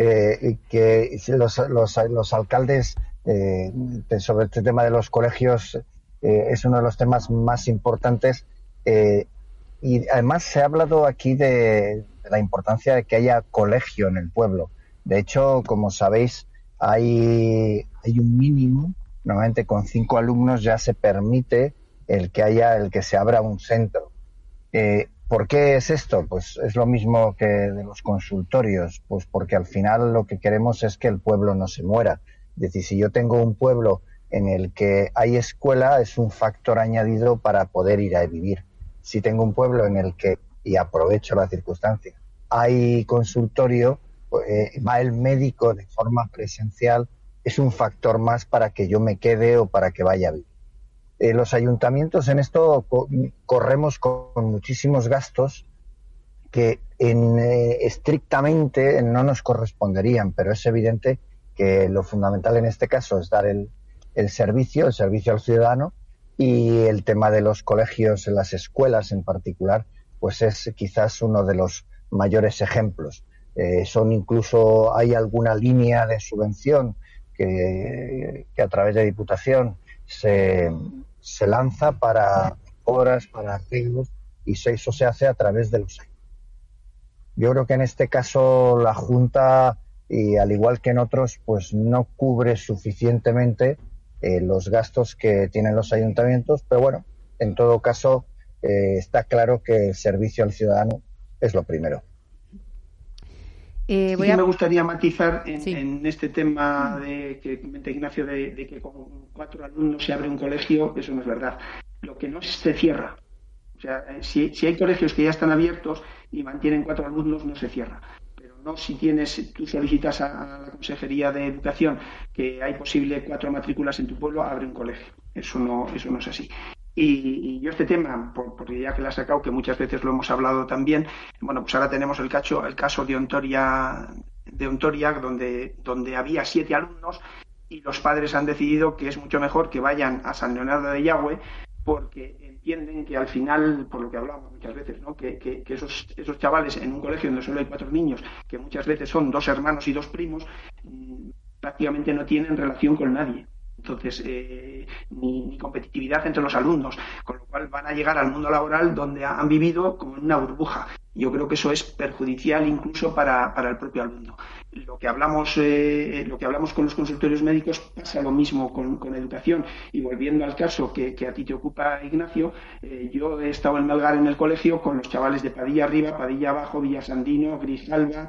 los alcaldes sobre este tema de los colegios es uno de los temas más importantes, y además se ha hablado aquí de la importancia de que haya colegio en el pueblo. De hecho, como sabéis, hay un mínimo, normalmente con 5 alumnos ya se permite el que se abra un centro. ¿Por qué es esto? Pues es lo mismo que de los consultorios, pues porque al final lo que queremos es que el pueblo no se muera. Es decir, si yo tengo un pueblo en el que hay escuela, es un factor añadido para poder ir a vivir. Si tengo un pueblo en el que, y aprovecho la circunstancia, hay consultorio, va el médico de forma presencial, es un factor más para que yo me quede o para que vaya a vivir. Los ayuntamientos en esto corremos con muchísimos gastos que estrictamente no nos corresponderían, pero es evidente que lo fundamental en este caso es dar el servicio al ciudadano, y el tema de los colegios, en las escuelas en particular, pues es quizás uno de los mayores ejemplos. Hay alguna línea de subvención que a través de Diputación se lanza para obras, para arreglos, y eso se hace a través de los años. Yo creo que en este caso la Junta, y al igual que en otros, pues no cubre suficientemente los gastos que tienen los ayuntamientos, pero bueno, en todo caso está claro que el servicio al ciudadano es lo primero. Me gustaría matizar en este tema que comenta Ignacio de que con 4 alumnos se abre un colegio. Eso no es verdad. Lo que no se cierra. O sea, si hay colegios que ya están abiertos y mantienen 4 alumnos, no se cierra. Pero no si tú solicitas a la Consejería de Educación que hay posible 4 matrículas en tu pueblo, abre un colegio. Eso no es así. Y yo este tema, porque ya que lo has sacado, que muchas veces lo hemos hablado también, bueno, pues ahora tenemos el caso de Ontoria, donde había 7 alumnos y los padres han decidido que es mucho mejor que vayan a San Leonardo de Yagüe, porque entienden que al final, por lo que hablamos muchas veces, ¿no? que esos chavales en un colegio donde solo hay 4 niños, que muchas veces son 2 hermanos y 2 primos, prácticamente no tienen relación con nadie. Entonces, ni competitividad entre los alumnos, con lo cual van a llegar al mundo laboral donde han vivido como en una burbuja. Yo creo que eso es perjudicial incluso para el propio alumno. Lo que hablamos con los consultorios médicos pasa lo mismo con educación. Y volviendo al caso que a ti te ocupa, Ignacio, yo he estado en Melgar en el colegio con los chavales de Padilla Arriba, Padilla Abajo, Villasandino, Grijalba,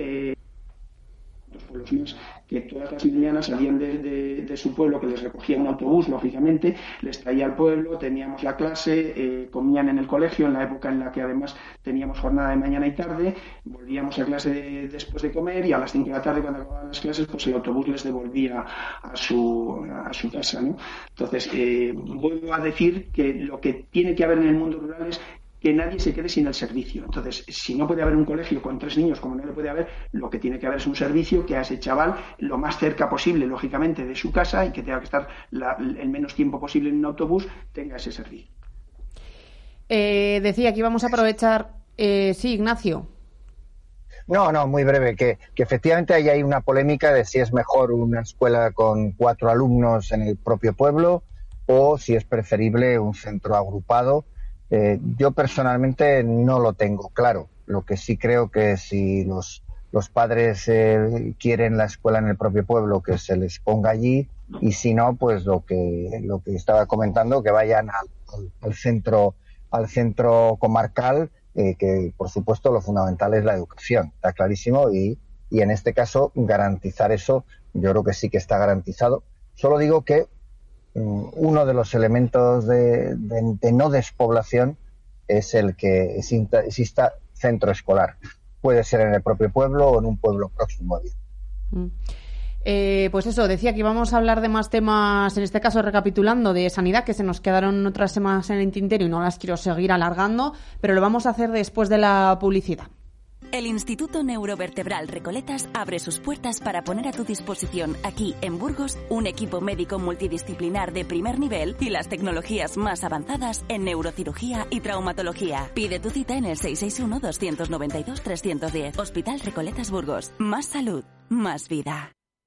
los pueblos más, que todas las mañanas salían de su pueblo, que les recogía un autobús, lógicamente, les traía al pueblo, teníamos la clase, comían en el colegio, en la época en la que además teníamos jornada de mañana y tarde, volvíamos a clase después de comer, y a las 5 de la tarde, cuando acababan las clases, pues el autobús les devolvía a su casa, ¿no? Entonces, vuelvo a decir que lo que tiene que haber en el mundo rural es que nadie se quede sin el servicio. Entonces, si no puede haber un colegio con 3 niños, como no le puede haber, lo que tiene que haber es un servicio que a ese chaval lo más cerca posible, lógicamente, de su casa, y que tenga que estar el menos tiempo posible en un autobús, tenga ese servicio. Decía que íbamos a aprovechar... sí, Ignacio. No, muy breve, que efectivamente ahí hay una polémica de si es mejor una escuela con 4 alumnos en el propio pueblo o si es preferible un centro agrupado. Yo personalmente no lo tengo claro. Lo que sí creo que si los padres quieren la escuela en el propio pueblo, que se les ponga allí, y si no, pues lo que estaba comentando, que vayan al centro comarcal, que por supuesto lo fundamental es la educación, está clarísimo, y en este caso garantizar eso, yo creo que sí que está garantizado. Solo digo que uno de los elementos de no despoblación es el que exista centro escolar. Puede ser en el propio pueblo o en un pueblo próximo. Pues eso, decía que íbamos a hablar de más temas, en este caso recapitulando, de sanidad, que se nos quedaron otras semanas en el tintero y no las quiero seguir alargando, pero lo vamos a hacer después de la publicidad. El Instituto Neurovertebral Recoletas abre sus puertas para poner a tu disposición, aquí en Burgos, un equipo médico multidisciplinar de primer nivel y las tecnologías más avanzadas en neurocirugía y traumatología. Pide tu cita en el 661-292-310. Hospital Recoletas Burgos. Más salud, más vida.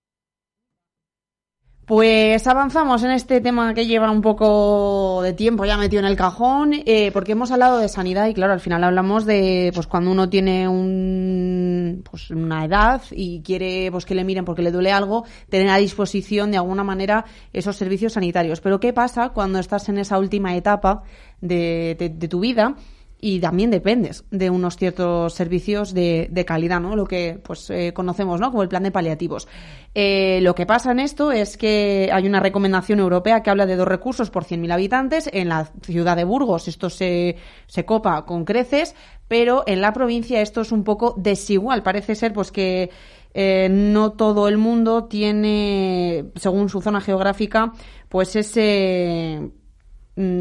Pues avanzamos en este tema que lleva un poco de tiempo ya metido en el cajón, porque hemos hablado de sanidad y claro, al final hablamos de pues cuando uno tiene una edad y quiere pues que le miren porque le duele algo, tener a disposición de alguna manera esos servicios sanitarios. Pero ¿qué pasa cuando estás en esa última etapa de tu vida? Y también dependes de unos ciertos servicios de calidad, ¿no? Lo que pues conocemos, ¿no? Como el plan de paliativos. Lo que pasa en esto es que hay una recomendación europea que habla de 2 recursos por 100.000 habitantes. En la ciudad de Burgos esto se copa con creces, pero en la provincia esto es un poco desigual. Parece ser pues que no todo el mundo tiene, según su zona geográfica, pues ese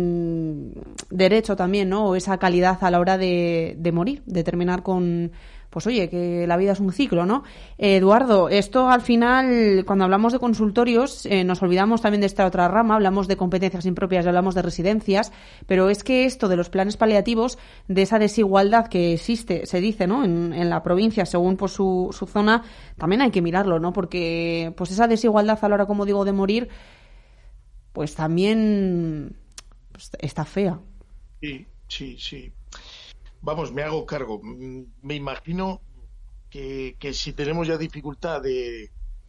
derecho también, ¿no? O esa calidad a la hora de morir, de terminar con pues oye, que la vida es un ciclo, ¿no? Eduardo, esto al final, cuando hablamos de consultorios, nos olvidamos también de esta otra rama, hablamos de competencias impropias y hablamos de residencias, pero es que esto de los planes paliativos, de esa desigualdad que existe, se dice, ¿no?, en la provincia, según pues su zona, también hay que mirarlo, ¿no? Porque pues esa desigualdad a la hora, como digo, de morir, pues también pues, está fea. Sí. Vamos, me hago cargo. Me imagino que si tenemos ya dificultad de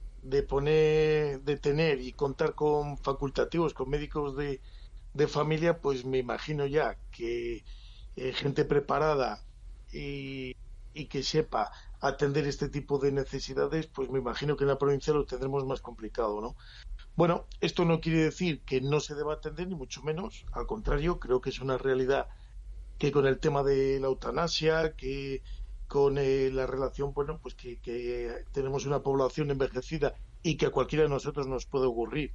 tener y contar con facultativos, con médicos de familia, pues me imagino ya que gente preparada y que sepa atender este tipo de necesidades, pues me imagino que en la provincia lo tendremos más complicado, ¿no? Bueno, esto no quiere decir que no se deba atender, ni mucho menos. Al contrario, creo que es una realidad que con el tema de la eutanasia, que con la relación, bueno, pues que tenemos una población envejecida y que a cualquiera de nosotros nos puede ocurrir,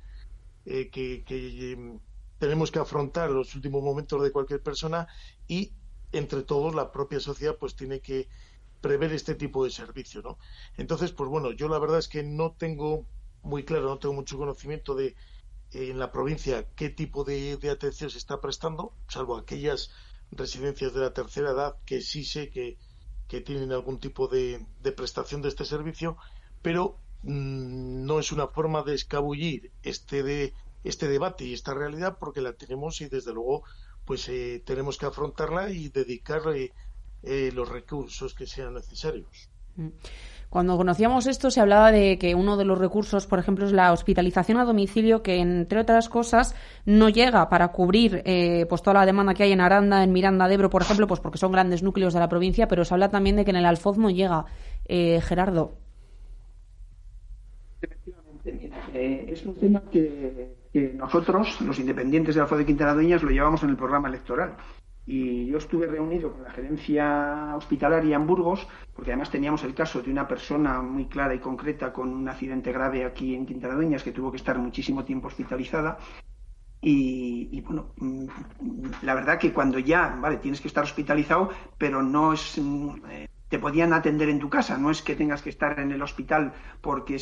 que tenemos que afrontar los últimos momentos de cualquier persona y entre todos la propia sociedad pues tiene que prever este tipo de servicio, ¿no? Entonces, pues bueno, yo la verdad es que no tengo muy claro, no tengo mucho conocimiento de en la provincia qué tipo de atención se está prestando, salvo aquellas residencias de la tercera edad que sí sé que tienen algún tipo de prestación de este servicio, pero no es una forma de escabullir este debate y esta realidad, porque la tenemos y desde luego pues tenemos que afrontarla y dedicarle los recursos que sean necesarios. Cuando conocíamos esto se hablaba de que uno de los recursos, por ejemplo, es la hospitalización a domicilio, que entre otras cosas no llega para cubrir pues toda la demanda que hay en Aranda, en Miranda de Ebro, por ejemplo, pues porque son grandes núcleos de la provincia, pero se habla también de que en el Alfoz no llega. Gerardo. Efectivamente, mira, es un tema que nosotros, los independientes del Alfoz de Quintanadueñas, lo llevamos en el programa electoral. Y yo estuve reunido con la gerencia hospitalaria en Burgos, porque además teníamos el caso de una persona muy clara y concreta con un accidente grave aquí en Quintanadueñas que tuvo que estar muchísimo tiempo hospitalizada. Y bueno, la verdad que cuando ya, vale, tienes que estar hospitalizado, pero no es... te podían atender en tu casa, no es que tengas que estar en el hospital porque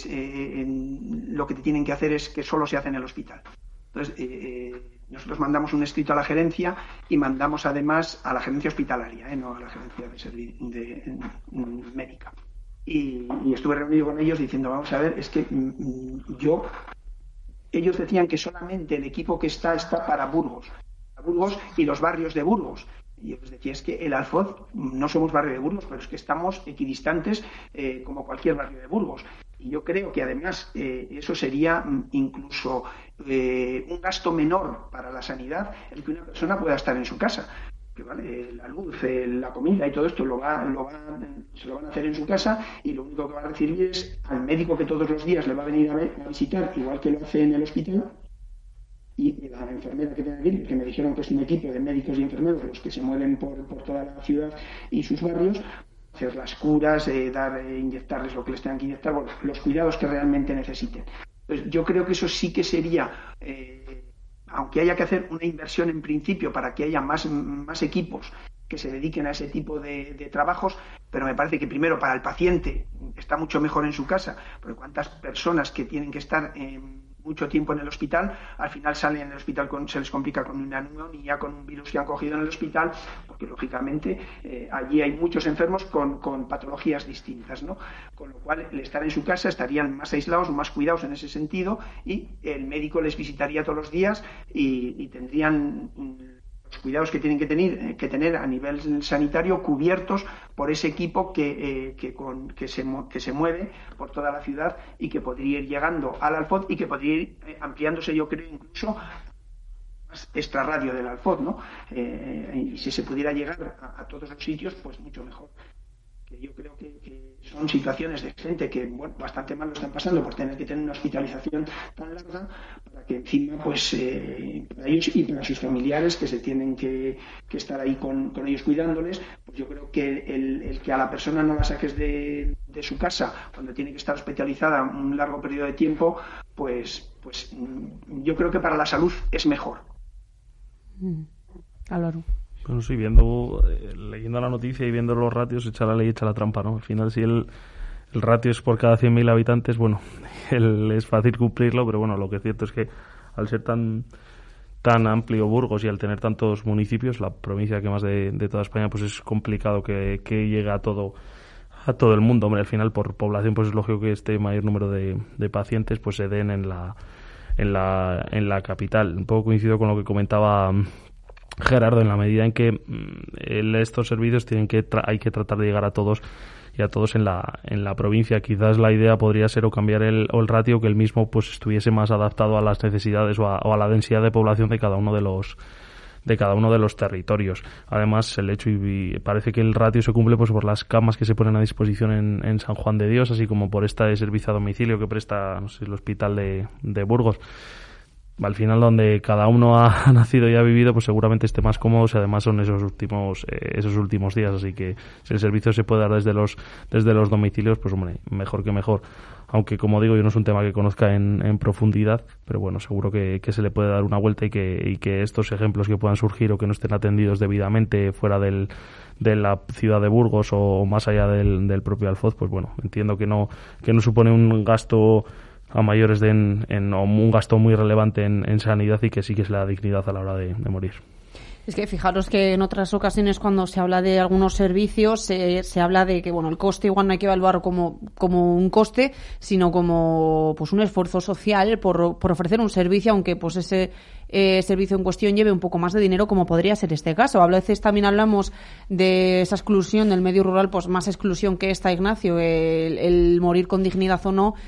lo que te tienen que hacer es que solo se hace en el hospital. Entonces, nosotros mandamos un escrito a la gerencia y mandamos además a la gerencia hospitalaria, no a la gerencia de médica. Y estuve reunido con ellos diciendo, vamos a ver, es que ellos decían que solamente el equipo que está para Burgos y los barrios de Burgos. Y yo les decía, es que el Alfoz no somos barrio de Burgos, pero es que estamos equidistantes como cualquier barrio de Burgos. Y yo creo que además eso sería incluso un gasto menor para la sanidad el que una persona pueda estar en su casa. Que vale, la luz, la comida y todo esto se lo van a hacer en su casa y lo único que va a recibir es al médico que todos los días le va a venir a visitar, igual que lo hace en el hospital. Y la enfermera que tiene aquí, que me dijeron que es un equipo de médicos y enfermeros los que se mueven por toda la ciudad y sus barrios, hacer las curas, inyectarles lo que les tengan que inyectar, bueno, los cuidados que realmente necesiten. Entonces, yo creo que eso sí que sería, aunque haya que hacer una inversión en principio para que haya más equipos que se dediquen a ese tipo de trabajos, pero me parece que primero para el paciente está mucho mejor en su casa, porque cuántas personas que tienen que estar mucho tiempo en el hospital, al final salen en el hospital se les complica con una neumonía, con un virus que han cogido en el hospital, porque lógicamente allí hay muchos enfermos con patologías distintas, ¿no? Con lo cual, al estar en su casa estarían más aislados, más cuidados en ese sentido, y el médico les visitaría todos los días y tendrían los cuidados que tienen que tener a nivel sanitario cubiertos por ese equipo que se mueve por toda la ciudad y que podría ir llegando al Alfoz y que podría ir ampliándose, yo creo, incluso más extrarradio del Alfoz, ¿no? Y si se pudiera llegar a todos los sitios, pues mucho mejor. Que yo creo que son situaciones de gente que, bueno, bastante mal lo están pasando por tener que tener una hospitalización tan larga, para que encima, pues, para ellos y para sus familiares que se tienen que estar ahí con ellos cuidándoles, pues yo creo que el que a la persona no la saques de su casa cuando tiene que estar hospitalizada un largo periodo de tiempo, pues yo creo que para la salud es mejor. Álvaro. Bueno, sí, leyendo la noticia y viendo los ratios, echa la ley, echa la trampa, ¿no? Al final, si el ratio es por cada 100.000 habitantes, bueno, es fácil cumplirlo, pero bueno, lo que es cierto es que al ser tan amplio Burgos y al tener tantos municipios, la provincia que más de toda España, pues es complicado que llegue a todo el mundo. Hombre, al final por población pues es lógico que este mayor número de pacientes pues se den en la capital. Un poco coincido con lo que comentaba Gerardo, en la medida en que estos servicios hay que tratar de llegar a todos y a todos en la provincia. Quizás la idea podría ser o cambiar el ratio, que el mismo pues estuviese más adaptado a las necesidades o a la densidad de población de cada uno de los territorios. Además, el hecho, y parece que el ratio se cumple pues por las camas que se ponen a disposición en San Juan de Dios, así como por este servicio a domicilio que presta, no sé, el hospital de Burgos. Al final, donde cada uno ha nacido y ha vivido, pues seguramente esté más cómodo, y además son esos últimos días, así que si el servicio se puede dar desde los domicilios, pues hombre, mejor que mejor. Aunque, como digo, yo no es un tema que conozca en profundidad, pero bueno, seguro que se le puede dar una vuelta y que estos ejemplos que puedan surgir o que no estén atendidos debidamente fuera de la ciudad de Burgos o más allá del propio Alfoz, pues bueno, entiendo que no supone un gasto a mayores o un gasto muy relevante en sanidad, y que sí que se le da dignidad a la hora de morir. Es que fijaros que en otras ocasiones, cuando se habla de algunos servicios, se habla de que el coste igual no hay que evaluar como un coste, sino como pues un esfuerzo social por ofrecer un servicio, aunque pues ese servicio en cuestión lleve un poco más de dinero, como podría ser este caso. A veces también hablamos de esa exclusión del medio rural, pues más exclusión que esta, Ignacio, el morir con dignidad o no.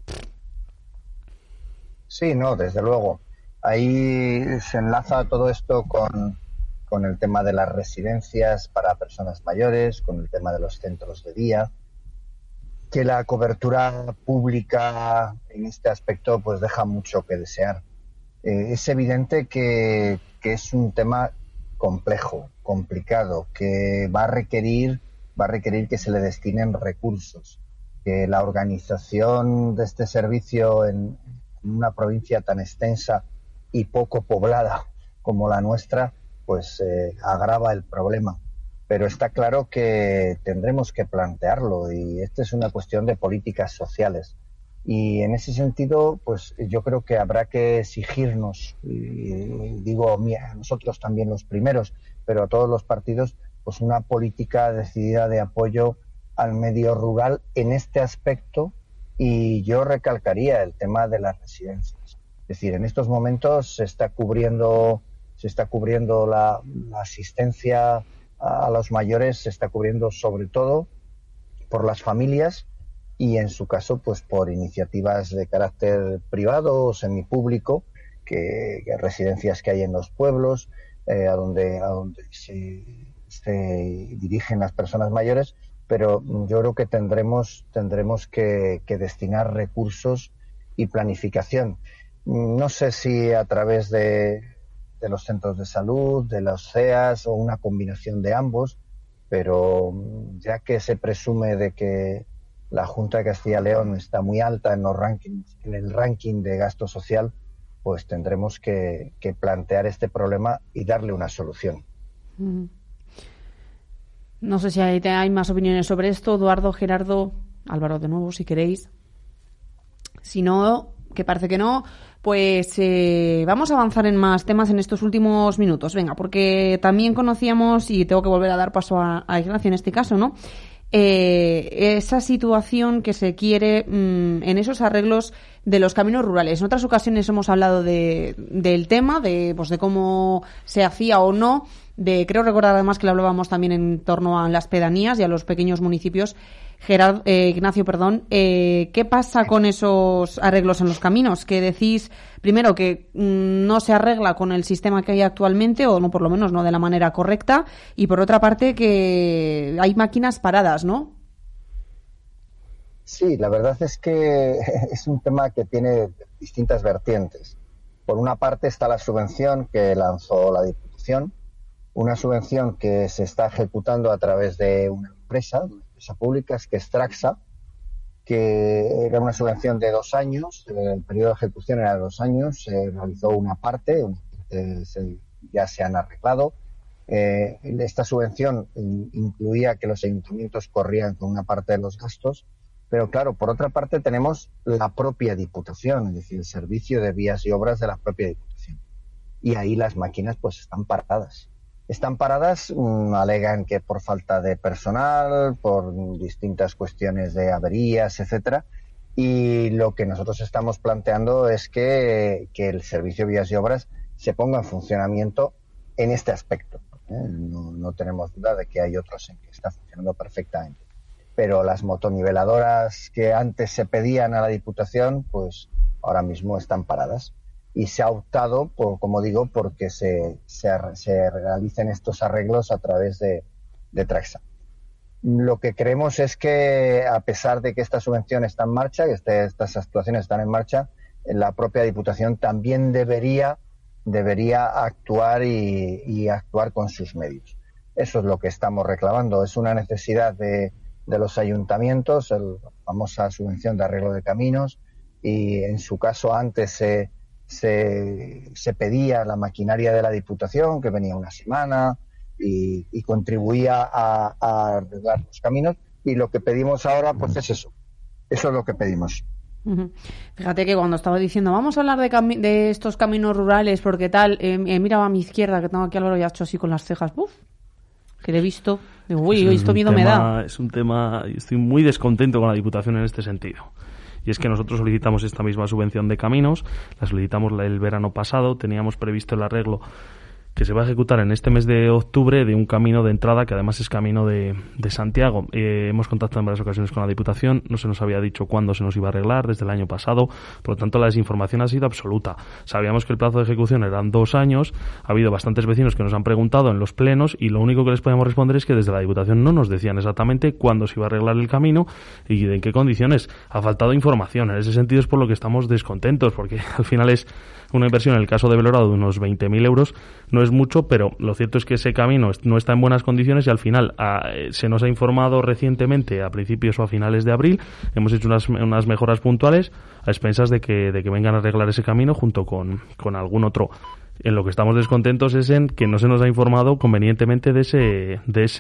Sí, no, desde luego. Ahí se enlaza todo esto con el tema de las residencias para personas mayores, con el tema de los centros de día, que la cobertura pública en este aspecto pues deja mucho que desear. Es evidente que es un tema complejo, complicado, que va a requerir que se le destinen recursos, que la organización de este servicio en una provincia tan extensa y poco poblada como la nuestra, pues agrava el problema. Pero está claro que tendremos que plantearlo, y esta es una cuestión de políticas sociales. Y en ese sentido, pues yo creo que habrá que exigirnos, y digo a nosotros también los primeros, pero a todos los partidos, pues una política decidida de apoyo al medio rural en este aspecto. Y yo recalcaría el tema de las residencias. Es decir, en estos momentos se está cubriendo la asistencia a los mayores, se está cubriendo sobre todo por las familias y, en su caso, pues por iniciativas de carácter privado o semipúblico, que residencias que hay en los pueblos, a donde se dirigen las personas mayores. Pero yo creo que tendremos que destinar recursos y planificación. No sé si a través de los centros de salud, de los CEAS o una combinación de ambos, pero ya que se presume de que la Junta de Castilla y León está muy alta en el ranking de gasto social, pues tendremos que plantear este problema y darle una solución. No sé si hay más opiniones sobre esto. Eduardo, Gerardo, Álvaro, de nuevo, si queréis. Si no, que parece que no, pues vamos a avanzar en más temas en estos últimos minutos. Venga, porque también conocíamos, y tengo que volver a dar paso a Ignacio en este caso, ¿no? Esa situación que se quiere en esos arreglos de los caminos rurales. En otras ocasiones hemos hablado del tema, de cómo se hacía o no. Creo recordar además que lo hablábamos también en torno a las pedanías y a los pequeños municipios. Ignacio, ¿qué pasa con esos arreglos en los caminos? Que decís, primero, que no se arregla con el sistema que hay actualmente, o no, por lo menos no de la manera correcta, y por otra parte que hay máquinas paradas, ¿no? Sí, la verdad es que es un tema que tiene distintas vertientes. Por una parte está la subvención que lanzó la Diputación, una subvención que se está ejecutando a través de una empresa pública, que es Traxa, que era una subvención de 2 años, el periodo de ejecución era de 2 años, se realizó una parte ya se han arreglado, Esta subvención incluía que los ayuntamientos corrían con una parte de los gastos, pero claro, por otra parte tenemos la propia Diputación, es decir, el servicio de vías y obras de la propia Diputación. Y ahí las máquinas pues están paradas. Alegan que por falta de personal, por distintas cuestiones de averías, etcétera. Y lo que nosotros estamos planteando es que el servicio de vías y obras se ponga en funcionamiento en este aspecto. No tenemos duda de que hay otros en que está funcionando perfectamente. Pero las motoniveladoras que antes se pedían a la Diputación, pues ahora mismo están paradas. Y se ha optado, como digo, porque se realicen estos arreglos a través de Traxa. Lo que creemos es que, a pesar de que esta subvención está en marcha, que estas actuaciones están en marcha, la propia Diputación también debería actuar y actuar con sus medios. Eso es lo que estamos reclamando. Es una necesidad de los ayuntamientos, la famosa subvención de arreglo de caminos, y en su caso antes se pedía la maquinaria de la Diputación, que venía una semana y contribuía a arreglar los caminos, y lo que pedimos ahora pues es eso es lo que pedimos. Fíjate que cuando estaba diciendo vamos a hablar de estos caminos rurales porque tal, miraba a mi izquierda, que tengo aquí Álvaro, y ha hecho así con las cejas, que le he visto, digo, uy, esto miedo me da. Es un tema, estoy muy descontento con la Diputación en este sentido. Y es que nosotros solicitamos esta misma subvención de caminos, la solicitamos el verano pasado, teníamos previsto el arreglo que se va a ejecutar en este mes de octubre de un camino de entrada que además es camino de Santiago. Hemos contactado en varias ocasiones con la Diputación, no se nos había dicho cuándo se nos iba a arreglar desde el año pasado, por lo tanto la desinformación ha sido absoluta. Sabíamos que el plazo de ejecución eran 2 años, ha habido bastantes vecinos que nos han preguntado en los plenos y lo único que les podemos responder es que desde la Diputación no nos decían exactamente cuándo se iba a arreglar el camino y en qué condiciones. Ha faltado información, en ese sentido es por lo que estamos descontentos, porque al final es una inversión en el caso de Belorado de unos 20.000 euros, no es mucho, pero lo cierto es que ese camino no está en buenas condiciones y al final se nos ha informado recientemente, a principios o a finales de abril, hemos hecho unas mejoras puntuales a expensas de que vengan a arreglar ese camino junto con algún otro. En lo que estamos descontentos es en que no se nos ha informado convenientemente de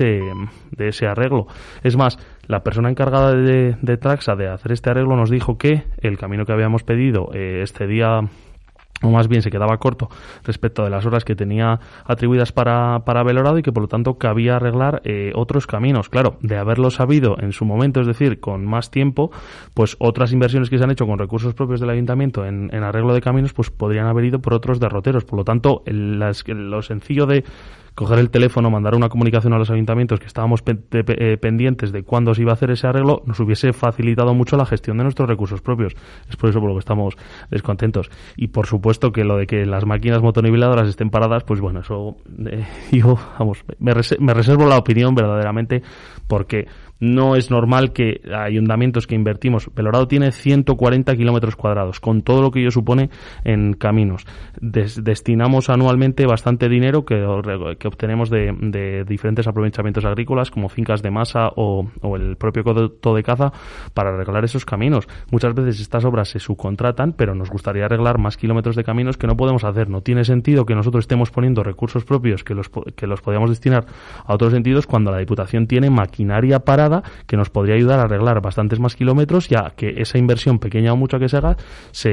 ese arreglo. Es más, la persona encargada de Traxa de hacer este arreglo nos dijo que el camino que habíamos pedido excedía, o más bien se quedaba corto respecto de las horas que tenía atribuidas para Belorado y que por lo tanto cabía arreglar otros caminos. Claro, de haberlo sabido en su momento, es decir, con más tiempo, pues otras inversiones que se han hecho con recursos propios del Ayuntamiento en arreglo de caminos pues podrían haber ido por otros derroteros. Por lo tanto, lo sencillo de coger el teléfono, mandar una comunicación a los ayuntamientos que estábamos pendientes de cuándo se iba a hacer ese arreglo, nos hubiese facilitado mucho la gestión de nuestros recursos propios. Es por eso por lo que estamos descontentos. Y por supuesto que lo de que las máquinas motoniveladoras estén paradas, pues bueno, eso yo, vamos, me reservo la opinión verdaderamente, porque no es normal que ayuntamientos que invertimos, Belorado tiene 140 kilómetros cuadrados, con todo lo que ello supone en caminos. Destinamos anualmente bastante dinero que obtenemos de diferentes aprovechamientos agrícolas, como fincas de masa o el propio coto de caza, para arreglar esos caminos. Muchas veces estas obras se subcontratan, pero nos gustaría arreglar más kilómetros de caminos que no podemos hacer. No tiene sentido que nosotros estemos poniendo recursos propios que los podríamos destinar a otros sentidos cuando la Diputación tiene maquinaria parada que nos podría ayudar a arreglar bastantes más kilómetros, ya que esa inversión pequeña o mucha que se haga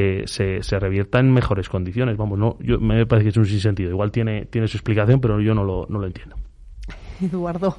se revierta en mejores condiciones. Vamos, me parece que es un sinsentido. Igual tiene su explicación, pero yo no lo entiendo. Eduardo.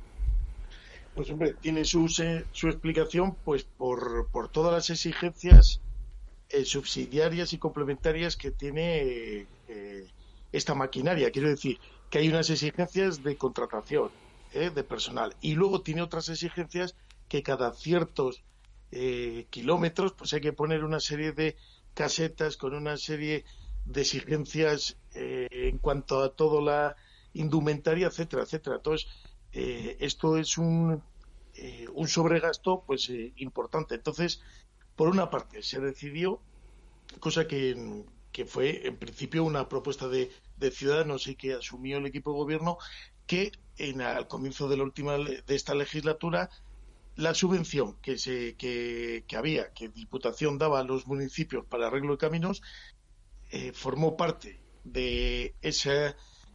Pues hombre, tiene su explicación pues por todas las exigencias subsidiarias y complementarias que tiene esta maquinaria. Quiero decir que hay unas exigencias de contratación de personal y luego tiene otras exigencias que cada ciertos kilómetros pues hay que poner una serie de casetas con una serie de exigencias en cuanto a toda la indumentaria, etcétera, etcétera. Entonces esto es un sobregasto pues importante. Entonces, por una parte se decidió, cosa que fue en principio una propuesta de Ciudadanos y que asumió el equipo de gobierno, que al comienzo de esta legislatura la subvención que Diputación daba a los municipios para arreglo de caminos formó parte de esa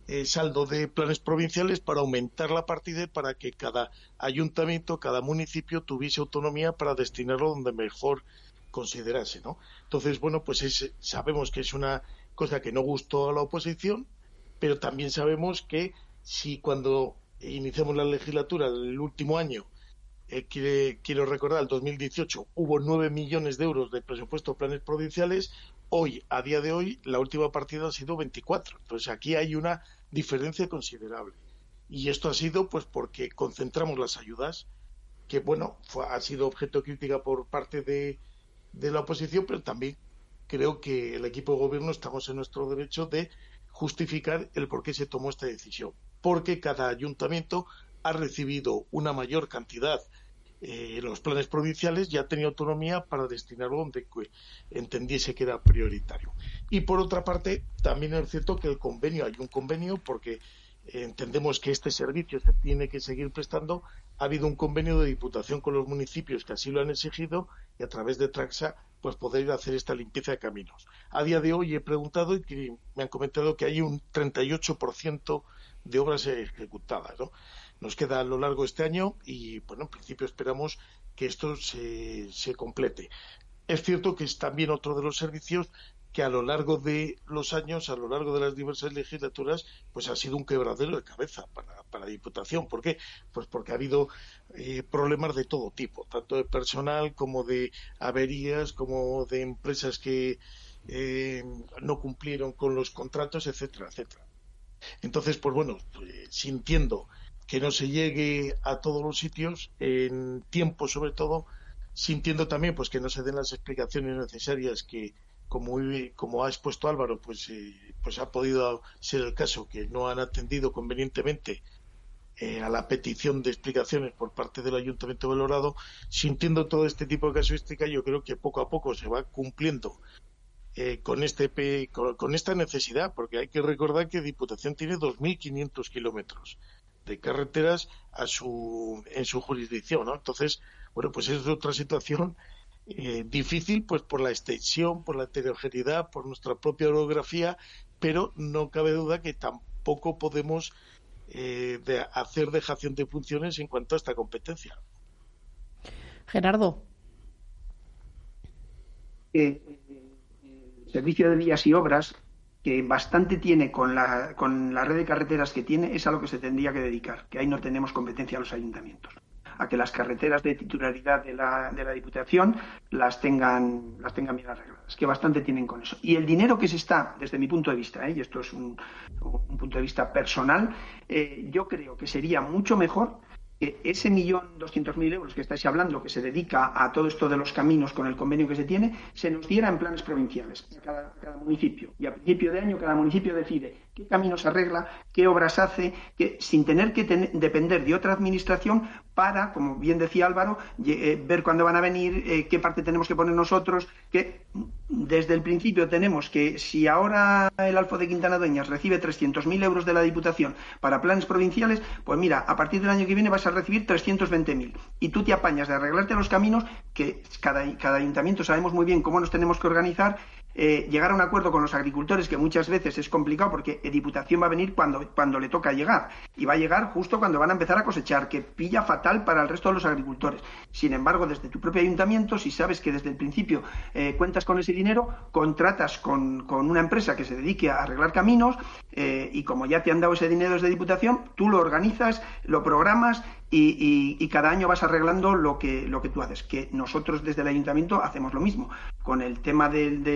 saldo de planes provinciales para aumentar la partida para que cada ayuntamiento, cada municipio tuviese autonomía para destinarlo donde mejor considerase, ¿no? Entonces, bueno, pues sabemos que es una cosa que no gustó a la oposición, pero también sabemos que si cuando iniciamos la legislatura el último año, quiero recordar, el 2018, hubo 9 millones de euros de presupuesto de planes provinciales, hoy, a día de hoy, la última partida ha sido 24. Entonces, aquí hay una diferencia considerable. Y esto ha sido pues porque concentramos las ayudas, que, bueno, ha sido objeto de crítica por parte de la oposición, pero también creo que el equipo de gobierno estamos en nuestro derecho de justificar el por qué se tomó esta decisión. Porque cada ayuntamiento ha recibido una mayor cantidad en los planes provinciales y ha tenido autonomía para destinarlo donde entendiese que era prioritario. Y por otra parte, también es cierto que hay un convenio porque entendemos que este servicio se tiene que seguir prestando. Ha habido un convenio de Diputación con los municipios que así lo han exigido y a través de Traxa pues poder hacer esta limpieza de caminos. A día de hoy he preguntado y que me han comentado que hay un 38% de obras ejecutadas, ¿no? Nos queda a lo largo de este año y, bueno, en principio esperamos que esto se complete. Es cierto que es también otro de los servicios que a lo largo de los años, a lo largo de las diversas legislaturas, pues ha sido un quebradero de cabeza para la Diputación. ¿Por qué? Pues porque ha habido problemas de todo tipo, tanto de personal como de averías, como de empresas que no cumplieron con los contratos, etcétera, etcétera. Entonces, pues bueno, sintiendo que no se llegue a todos los sitios en tiempo, sobre todo, sintiendo también pues que no se den las explicaciones necesarias que, como ha expuesto Álvaro, pues ha podido ser el caso que no han atendido convenientemente a la petición de explicaciones por parte del Ayuntamiento de Belorado. Sintiendo todo este tipo de casuística, yo creo que poco a poco se va cumpliendo con esta necesidad, porque hay que recordar que Diputación tiene 2.500 kilómetros de carreteras en su jurisdicción, ¿no? Entonces, bueno, pues es otra situación difícil, pues por la extensión, por la heterogeneidad, por nuestra propia orografía, pero no cabe duda que tampoco podemos hacer dejación de funciones en cuanto a esta competencia. Gerardo. El servicio de vías y obras, que bastante tiene con la red de carreteras que tiene, es a lo que se tendría que dedicar, que ahí no tenemos competencia a los ayuntamientos, a que las carreteras de titularidad de la Diputación las tengan bien arregladas, que bastante tienen con eso. Y el dinero que se está, desde mi punto de vista, y esto es un punto de vista personal, yo creo que sería mucho mejor que ese 1.200.000 euros que estáis hablando, que se dedica a todo esto de los caminos con el convenio que se tiene, se nos diera en planes provinciales a cada municipio. Y a principio de año cada municipio decide qué caminos arregla, qué obras hace, sin tener que depender de otra administración para, como bien decía Álvaro, ver cuándo van a venir, qué parte tenemos que poner nosotros, que desde el principio tenemos que, si ahora el Alfo de Quintana Dueñas recibe 300.000 euros de la Diputación para planes provinciales, pues mira, a partir del año que viene vas a recibir 320.000 y tú te apañas de arreglarte los caminos, que cada ayuntamiento sabemos muy bien cómo nos tenemos que organizar, llegar a un acuerdo con los agricultores, que muchas veces es complicado porque Diputación va a venir cuando le toca llegar, y va a llegar justo cuando van a empezar a cosechar, que pilla fatal para el resto de los agricultores. Sin embargo, desde tu propio ayuntamiento, si sabes que desde el principio cuentas con ese dinero, contratas con una empresa que se dedique a arreglar caminos, y como ya te han dado ese dinero desde Diputación, tú lo organizas, lo programas y cada año vas arreglando lo que tú haces. Que nosotros desde el ayuntamiento hacemos lo mismo con el tema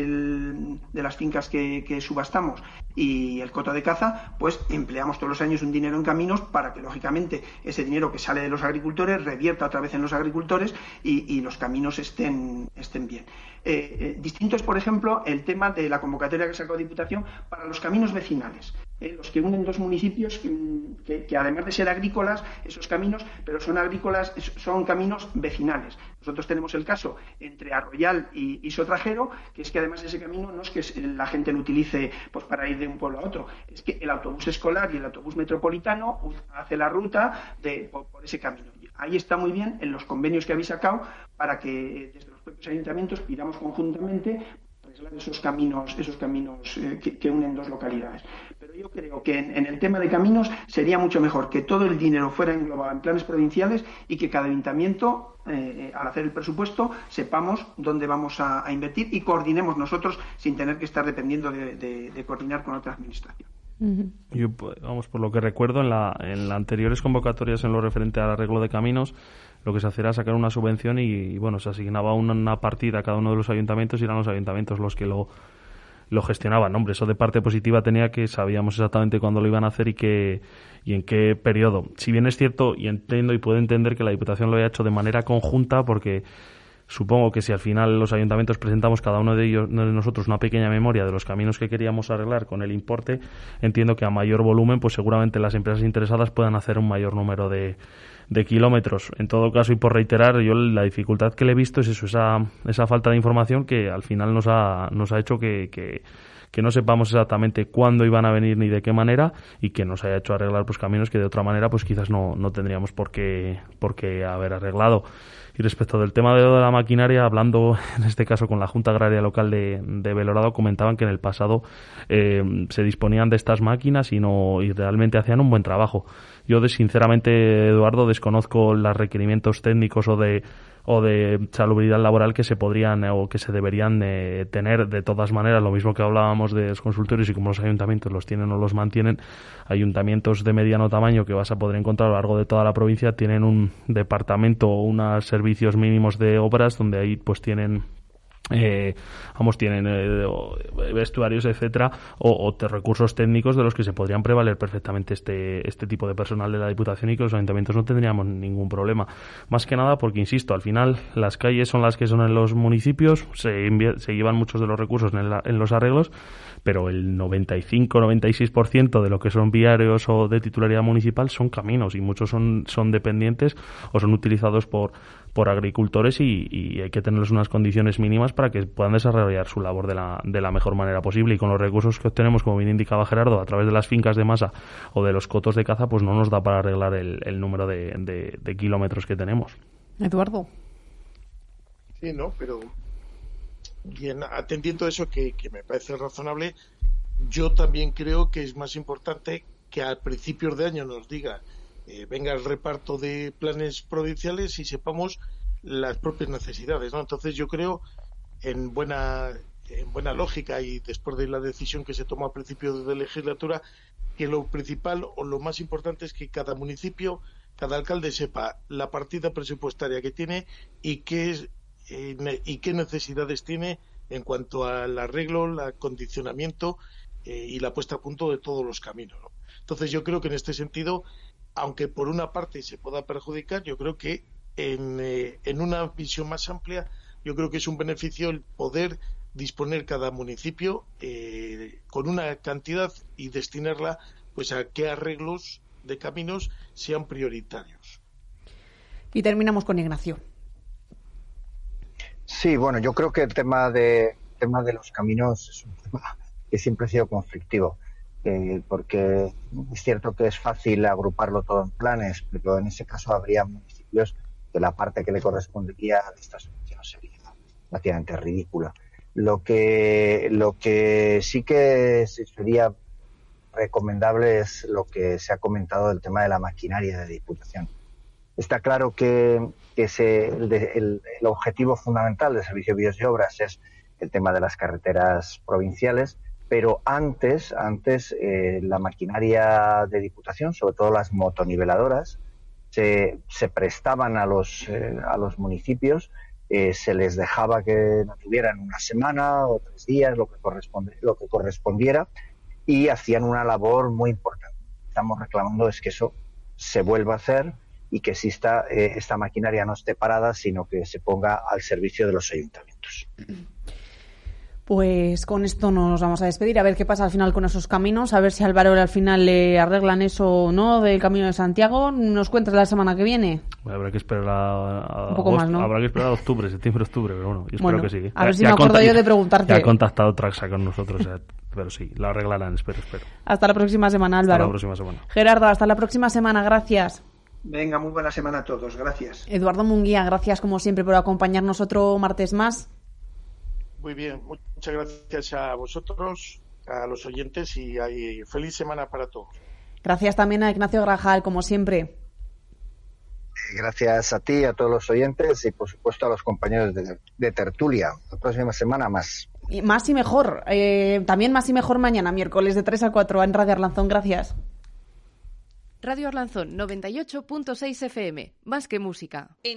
de las fincas que subastamos y el coto de caza, pues empleamos todos los años un dinero en caminos para que, lógicamente, ese dinero que sale de los agricultores revierta otra vez en los agricultores y los caminos estén bien. Distinto es, por ejemplo, el tema de la convocatoria que sacó Diputación para los caminos vecinales, los que unen dos municipios que además de ser agrícolas, esos caminos, pero son agrícolas, son caminos vecinales. Nosotros tenemos el caso entre Arroyal y Sotrajero, que es que además ese camino no es que la gente lo utilice pues para ir de un pueblo a otro, es que el autobús escolar y el autobús metropolitano hace la ruta por ese camino. Ahí está muy bien en los convenios que habéis sacado para que desde los propios ayuntamientos pidamos conjuntamente arreglar esos caminos que unen dos localidades. Pero yo creo que en el tema de caminos sería mucho mejor que todo el dinero fuera englobado en planes provinciales y que cada ayuntamiento, al hacer el presupuesto, sepamos dónde vamos a invertir y coordinemos nosotros sin tener que estar dependiendo de coordinar con otra administración. Yo, vamos, por lo que recuerdo, en las anteriores convocatorias en lo referente al arreglo de caminos, lo que se hacía era sacar una subvención y bueno, se asignaba una partida a cada uno de los ayuntamientos y eran los ayuntamientos los que lo gestionaban. Hombre, eso de parte positiva tenía que sabíamos exactamente cuándo lo iban a hacer y en qué periodo. Si bien es cierto, y entiendo y puedo entender que la Diputación lo haya hecho de manera conjunta, porque supongo que si al final los ayuntamientos presentamos cada uno de nosotros una pequeña memoria de los caminos que queríamos arreglar con el importe, entiendo que a mayor volumen, pues seguramente las empresas interesadas puedan hacer un mayor número de kilómetros. En todo caso, y por reiterar, yo la dificultad que le he visto es eso, esa falta de información que al final nos ha hecho que no sepamos exactamente cuándo iban a venir ni de qué manera y que nos haya hecho arreglar pues caminos que de otra manera pues quizás no tendríamos por qué haber arreglado. Y respecto del tema de la maquinaria, hablando en este caso con la Junta Agraria Local de Belorado, comentaban que en el pasado se disponían de estas máquinas y realmente hacían un buen trabajo. Yo sinceramente, Eduardo, desconozco los requerimientos técnicos o de salubridad laboral que se podrían o que se deberían tener. De todas maneras, lo mismo que hablábamos de los consultorios y como los ayuntamientos los tienen o los mantienen, ayuntamientos de mediano tamaño que vas a poder encontrar a lo largo de toda la provincia tienen un departamento o unos servicios mínimos de obras donde ahí pues tienen vestuarios, etcétera, o recursos técnicos de los que se podrían prevaler perfectamente este tipo de personal de la Diputación y que los ayuntamientos no tendríamos ningún problema. Más que nada porque, insisto, al final las calles son las que son en los municipios, se llevan muchos de los recursos en los arreglos, pero el 95-96% de lo que son viarios o de titularidad municipal son caminos y muchos son dependientes o son utilizados por agricultores y hay que tenerles unas condiciones mínimas para que puedan desarrollar su labor de la mejor manera posible, y con los recursos que obtenemos, como bien indicaba Gerardo, a través de las fincas de masa o de los cotos de caza, pues no nos da para arreglar el número de kilómetros que tenemos. Eduardo. Sí, no, pero bien, atendiendo a eso que me parece razonable, yo también creo que es más importante que al principio de año nos diga venga el reparto de planes provinciales y sepamos las propias necesidades, ¿no? Entonces yo creo, en buena lógica y después de la decisión que se tomó a principios de legislatura, que lo principal o lo más importante es que cada municipio, cada alcalde sepa la partida presupuestaria que tiene y qué necesidades tiene en cuanto al arreglo, el acondicionamiento y la puesta a punto de todos los caminos, ¿no? Entonces yo creo que en este sentido, aunque por una parte se pueda perjudicar, yo creo que en una visión más amplia, yo creo que es un beneficio el poder disponer cada municipio con una cantidad y destinarla pues a qué arreglos de caminos sean prioritarios. Y terminamos con Ignacio. Sí, bueno, yo creo que el tema de los caminos es un tema que siempre ha sido conflictivo. Porque es cierto que es fácil agruparlo todo en planes, pero en ese caso habría municipios que la parte que le correspondería de esta subvención sería prácticamente ridícula. Lo que sí que sería recomendable es lo que se ha comentado del tema de la maquinaria de Diputación. Está claro que el objetivo fundamental del Servicio de Vías y Obras es el tema de las carreteras provinciales, pero antes la maquinaria de Diputación, sobre todo las motoniveladoras, se prestaban a los municipios, se les dejaba que no tuvieran una semana o 3 días, lo que correspondiera, y hacían una labor muy importante. Estamos reclamando es que eso se vuelva a hacer y que exista esta maquinaria no esté parada, sino que se ponga al servicio de los ayuntamientos. Pues con esto nos vamos a despedir, a ver qué pasa al final con esos caminos, a ver si a Álvaro al final le arreglan eso o no del Camino de Santiago. ¿Nos cuentas la semana que viene? Habrá que esperar a un poco más, ¿no? Habrá que esperar a septiembre-octubre, pero bueno, yo espero que sí. A ver si me acuerdo yo de preguntarte. Ya ha contactado Traxa con nosotros, pero sí, la arreglarán, espero. Hasta la próxima semana, Álvaro. Hasta la próxima semana. Gerardo, hasta la próxima semana, gracias. Venga, muy buena semana a todos, gracias. Eduardo Munguía, gracias como siempre por acompañarnos otro martes más. Muy bien, muchas gracias a vosotros, a los oyentes y feliz semana para todos. Gracias también a Ignacio Grajal, como siempre. Gracias a ti, a todos los oyentes y por supuesto a los compañeros de tertulia. La próxima semana más. Y más y mejor. También más y mejor mañana, miércoles de 3 a 4 en Radio Arlanzón. Gracias. Radio Arlanzón 98.6 FM. Más que música.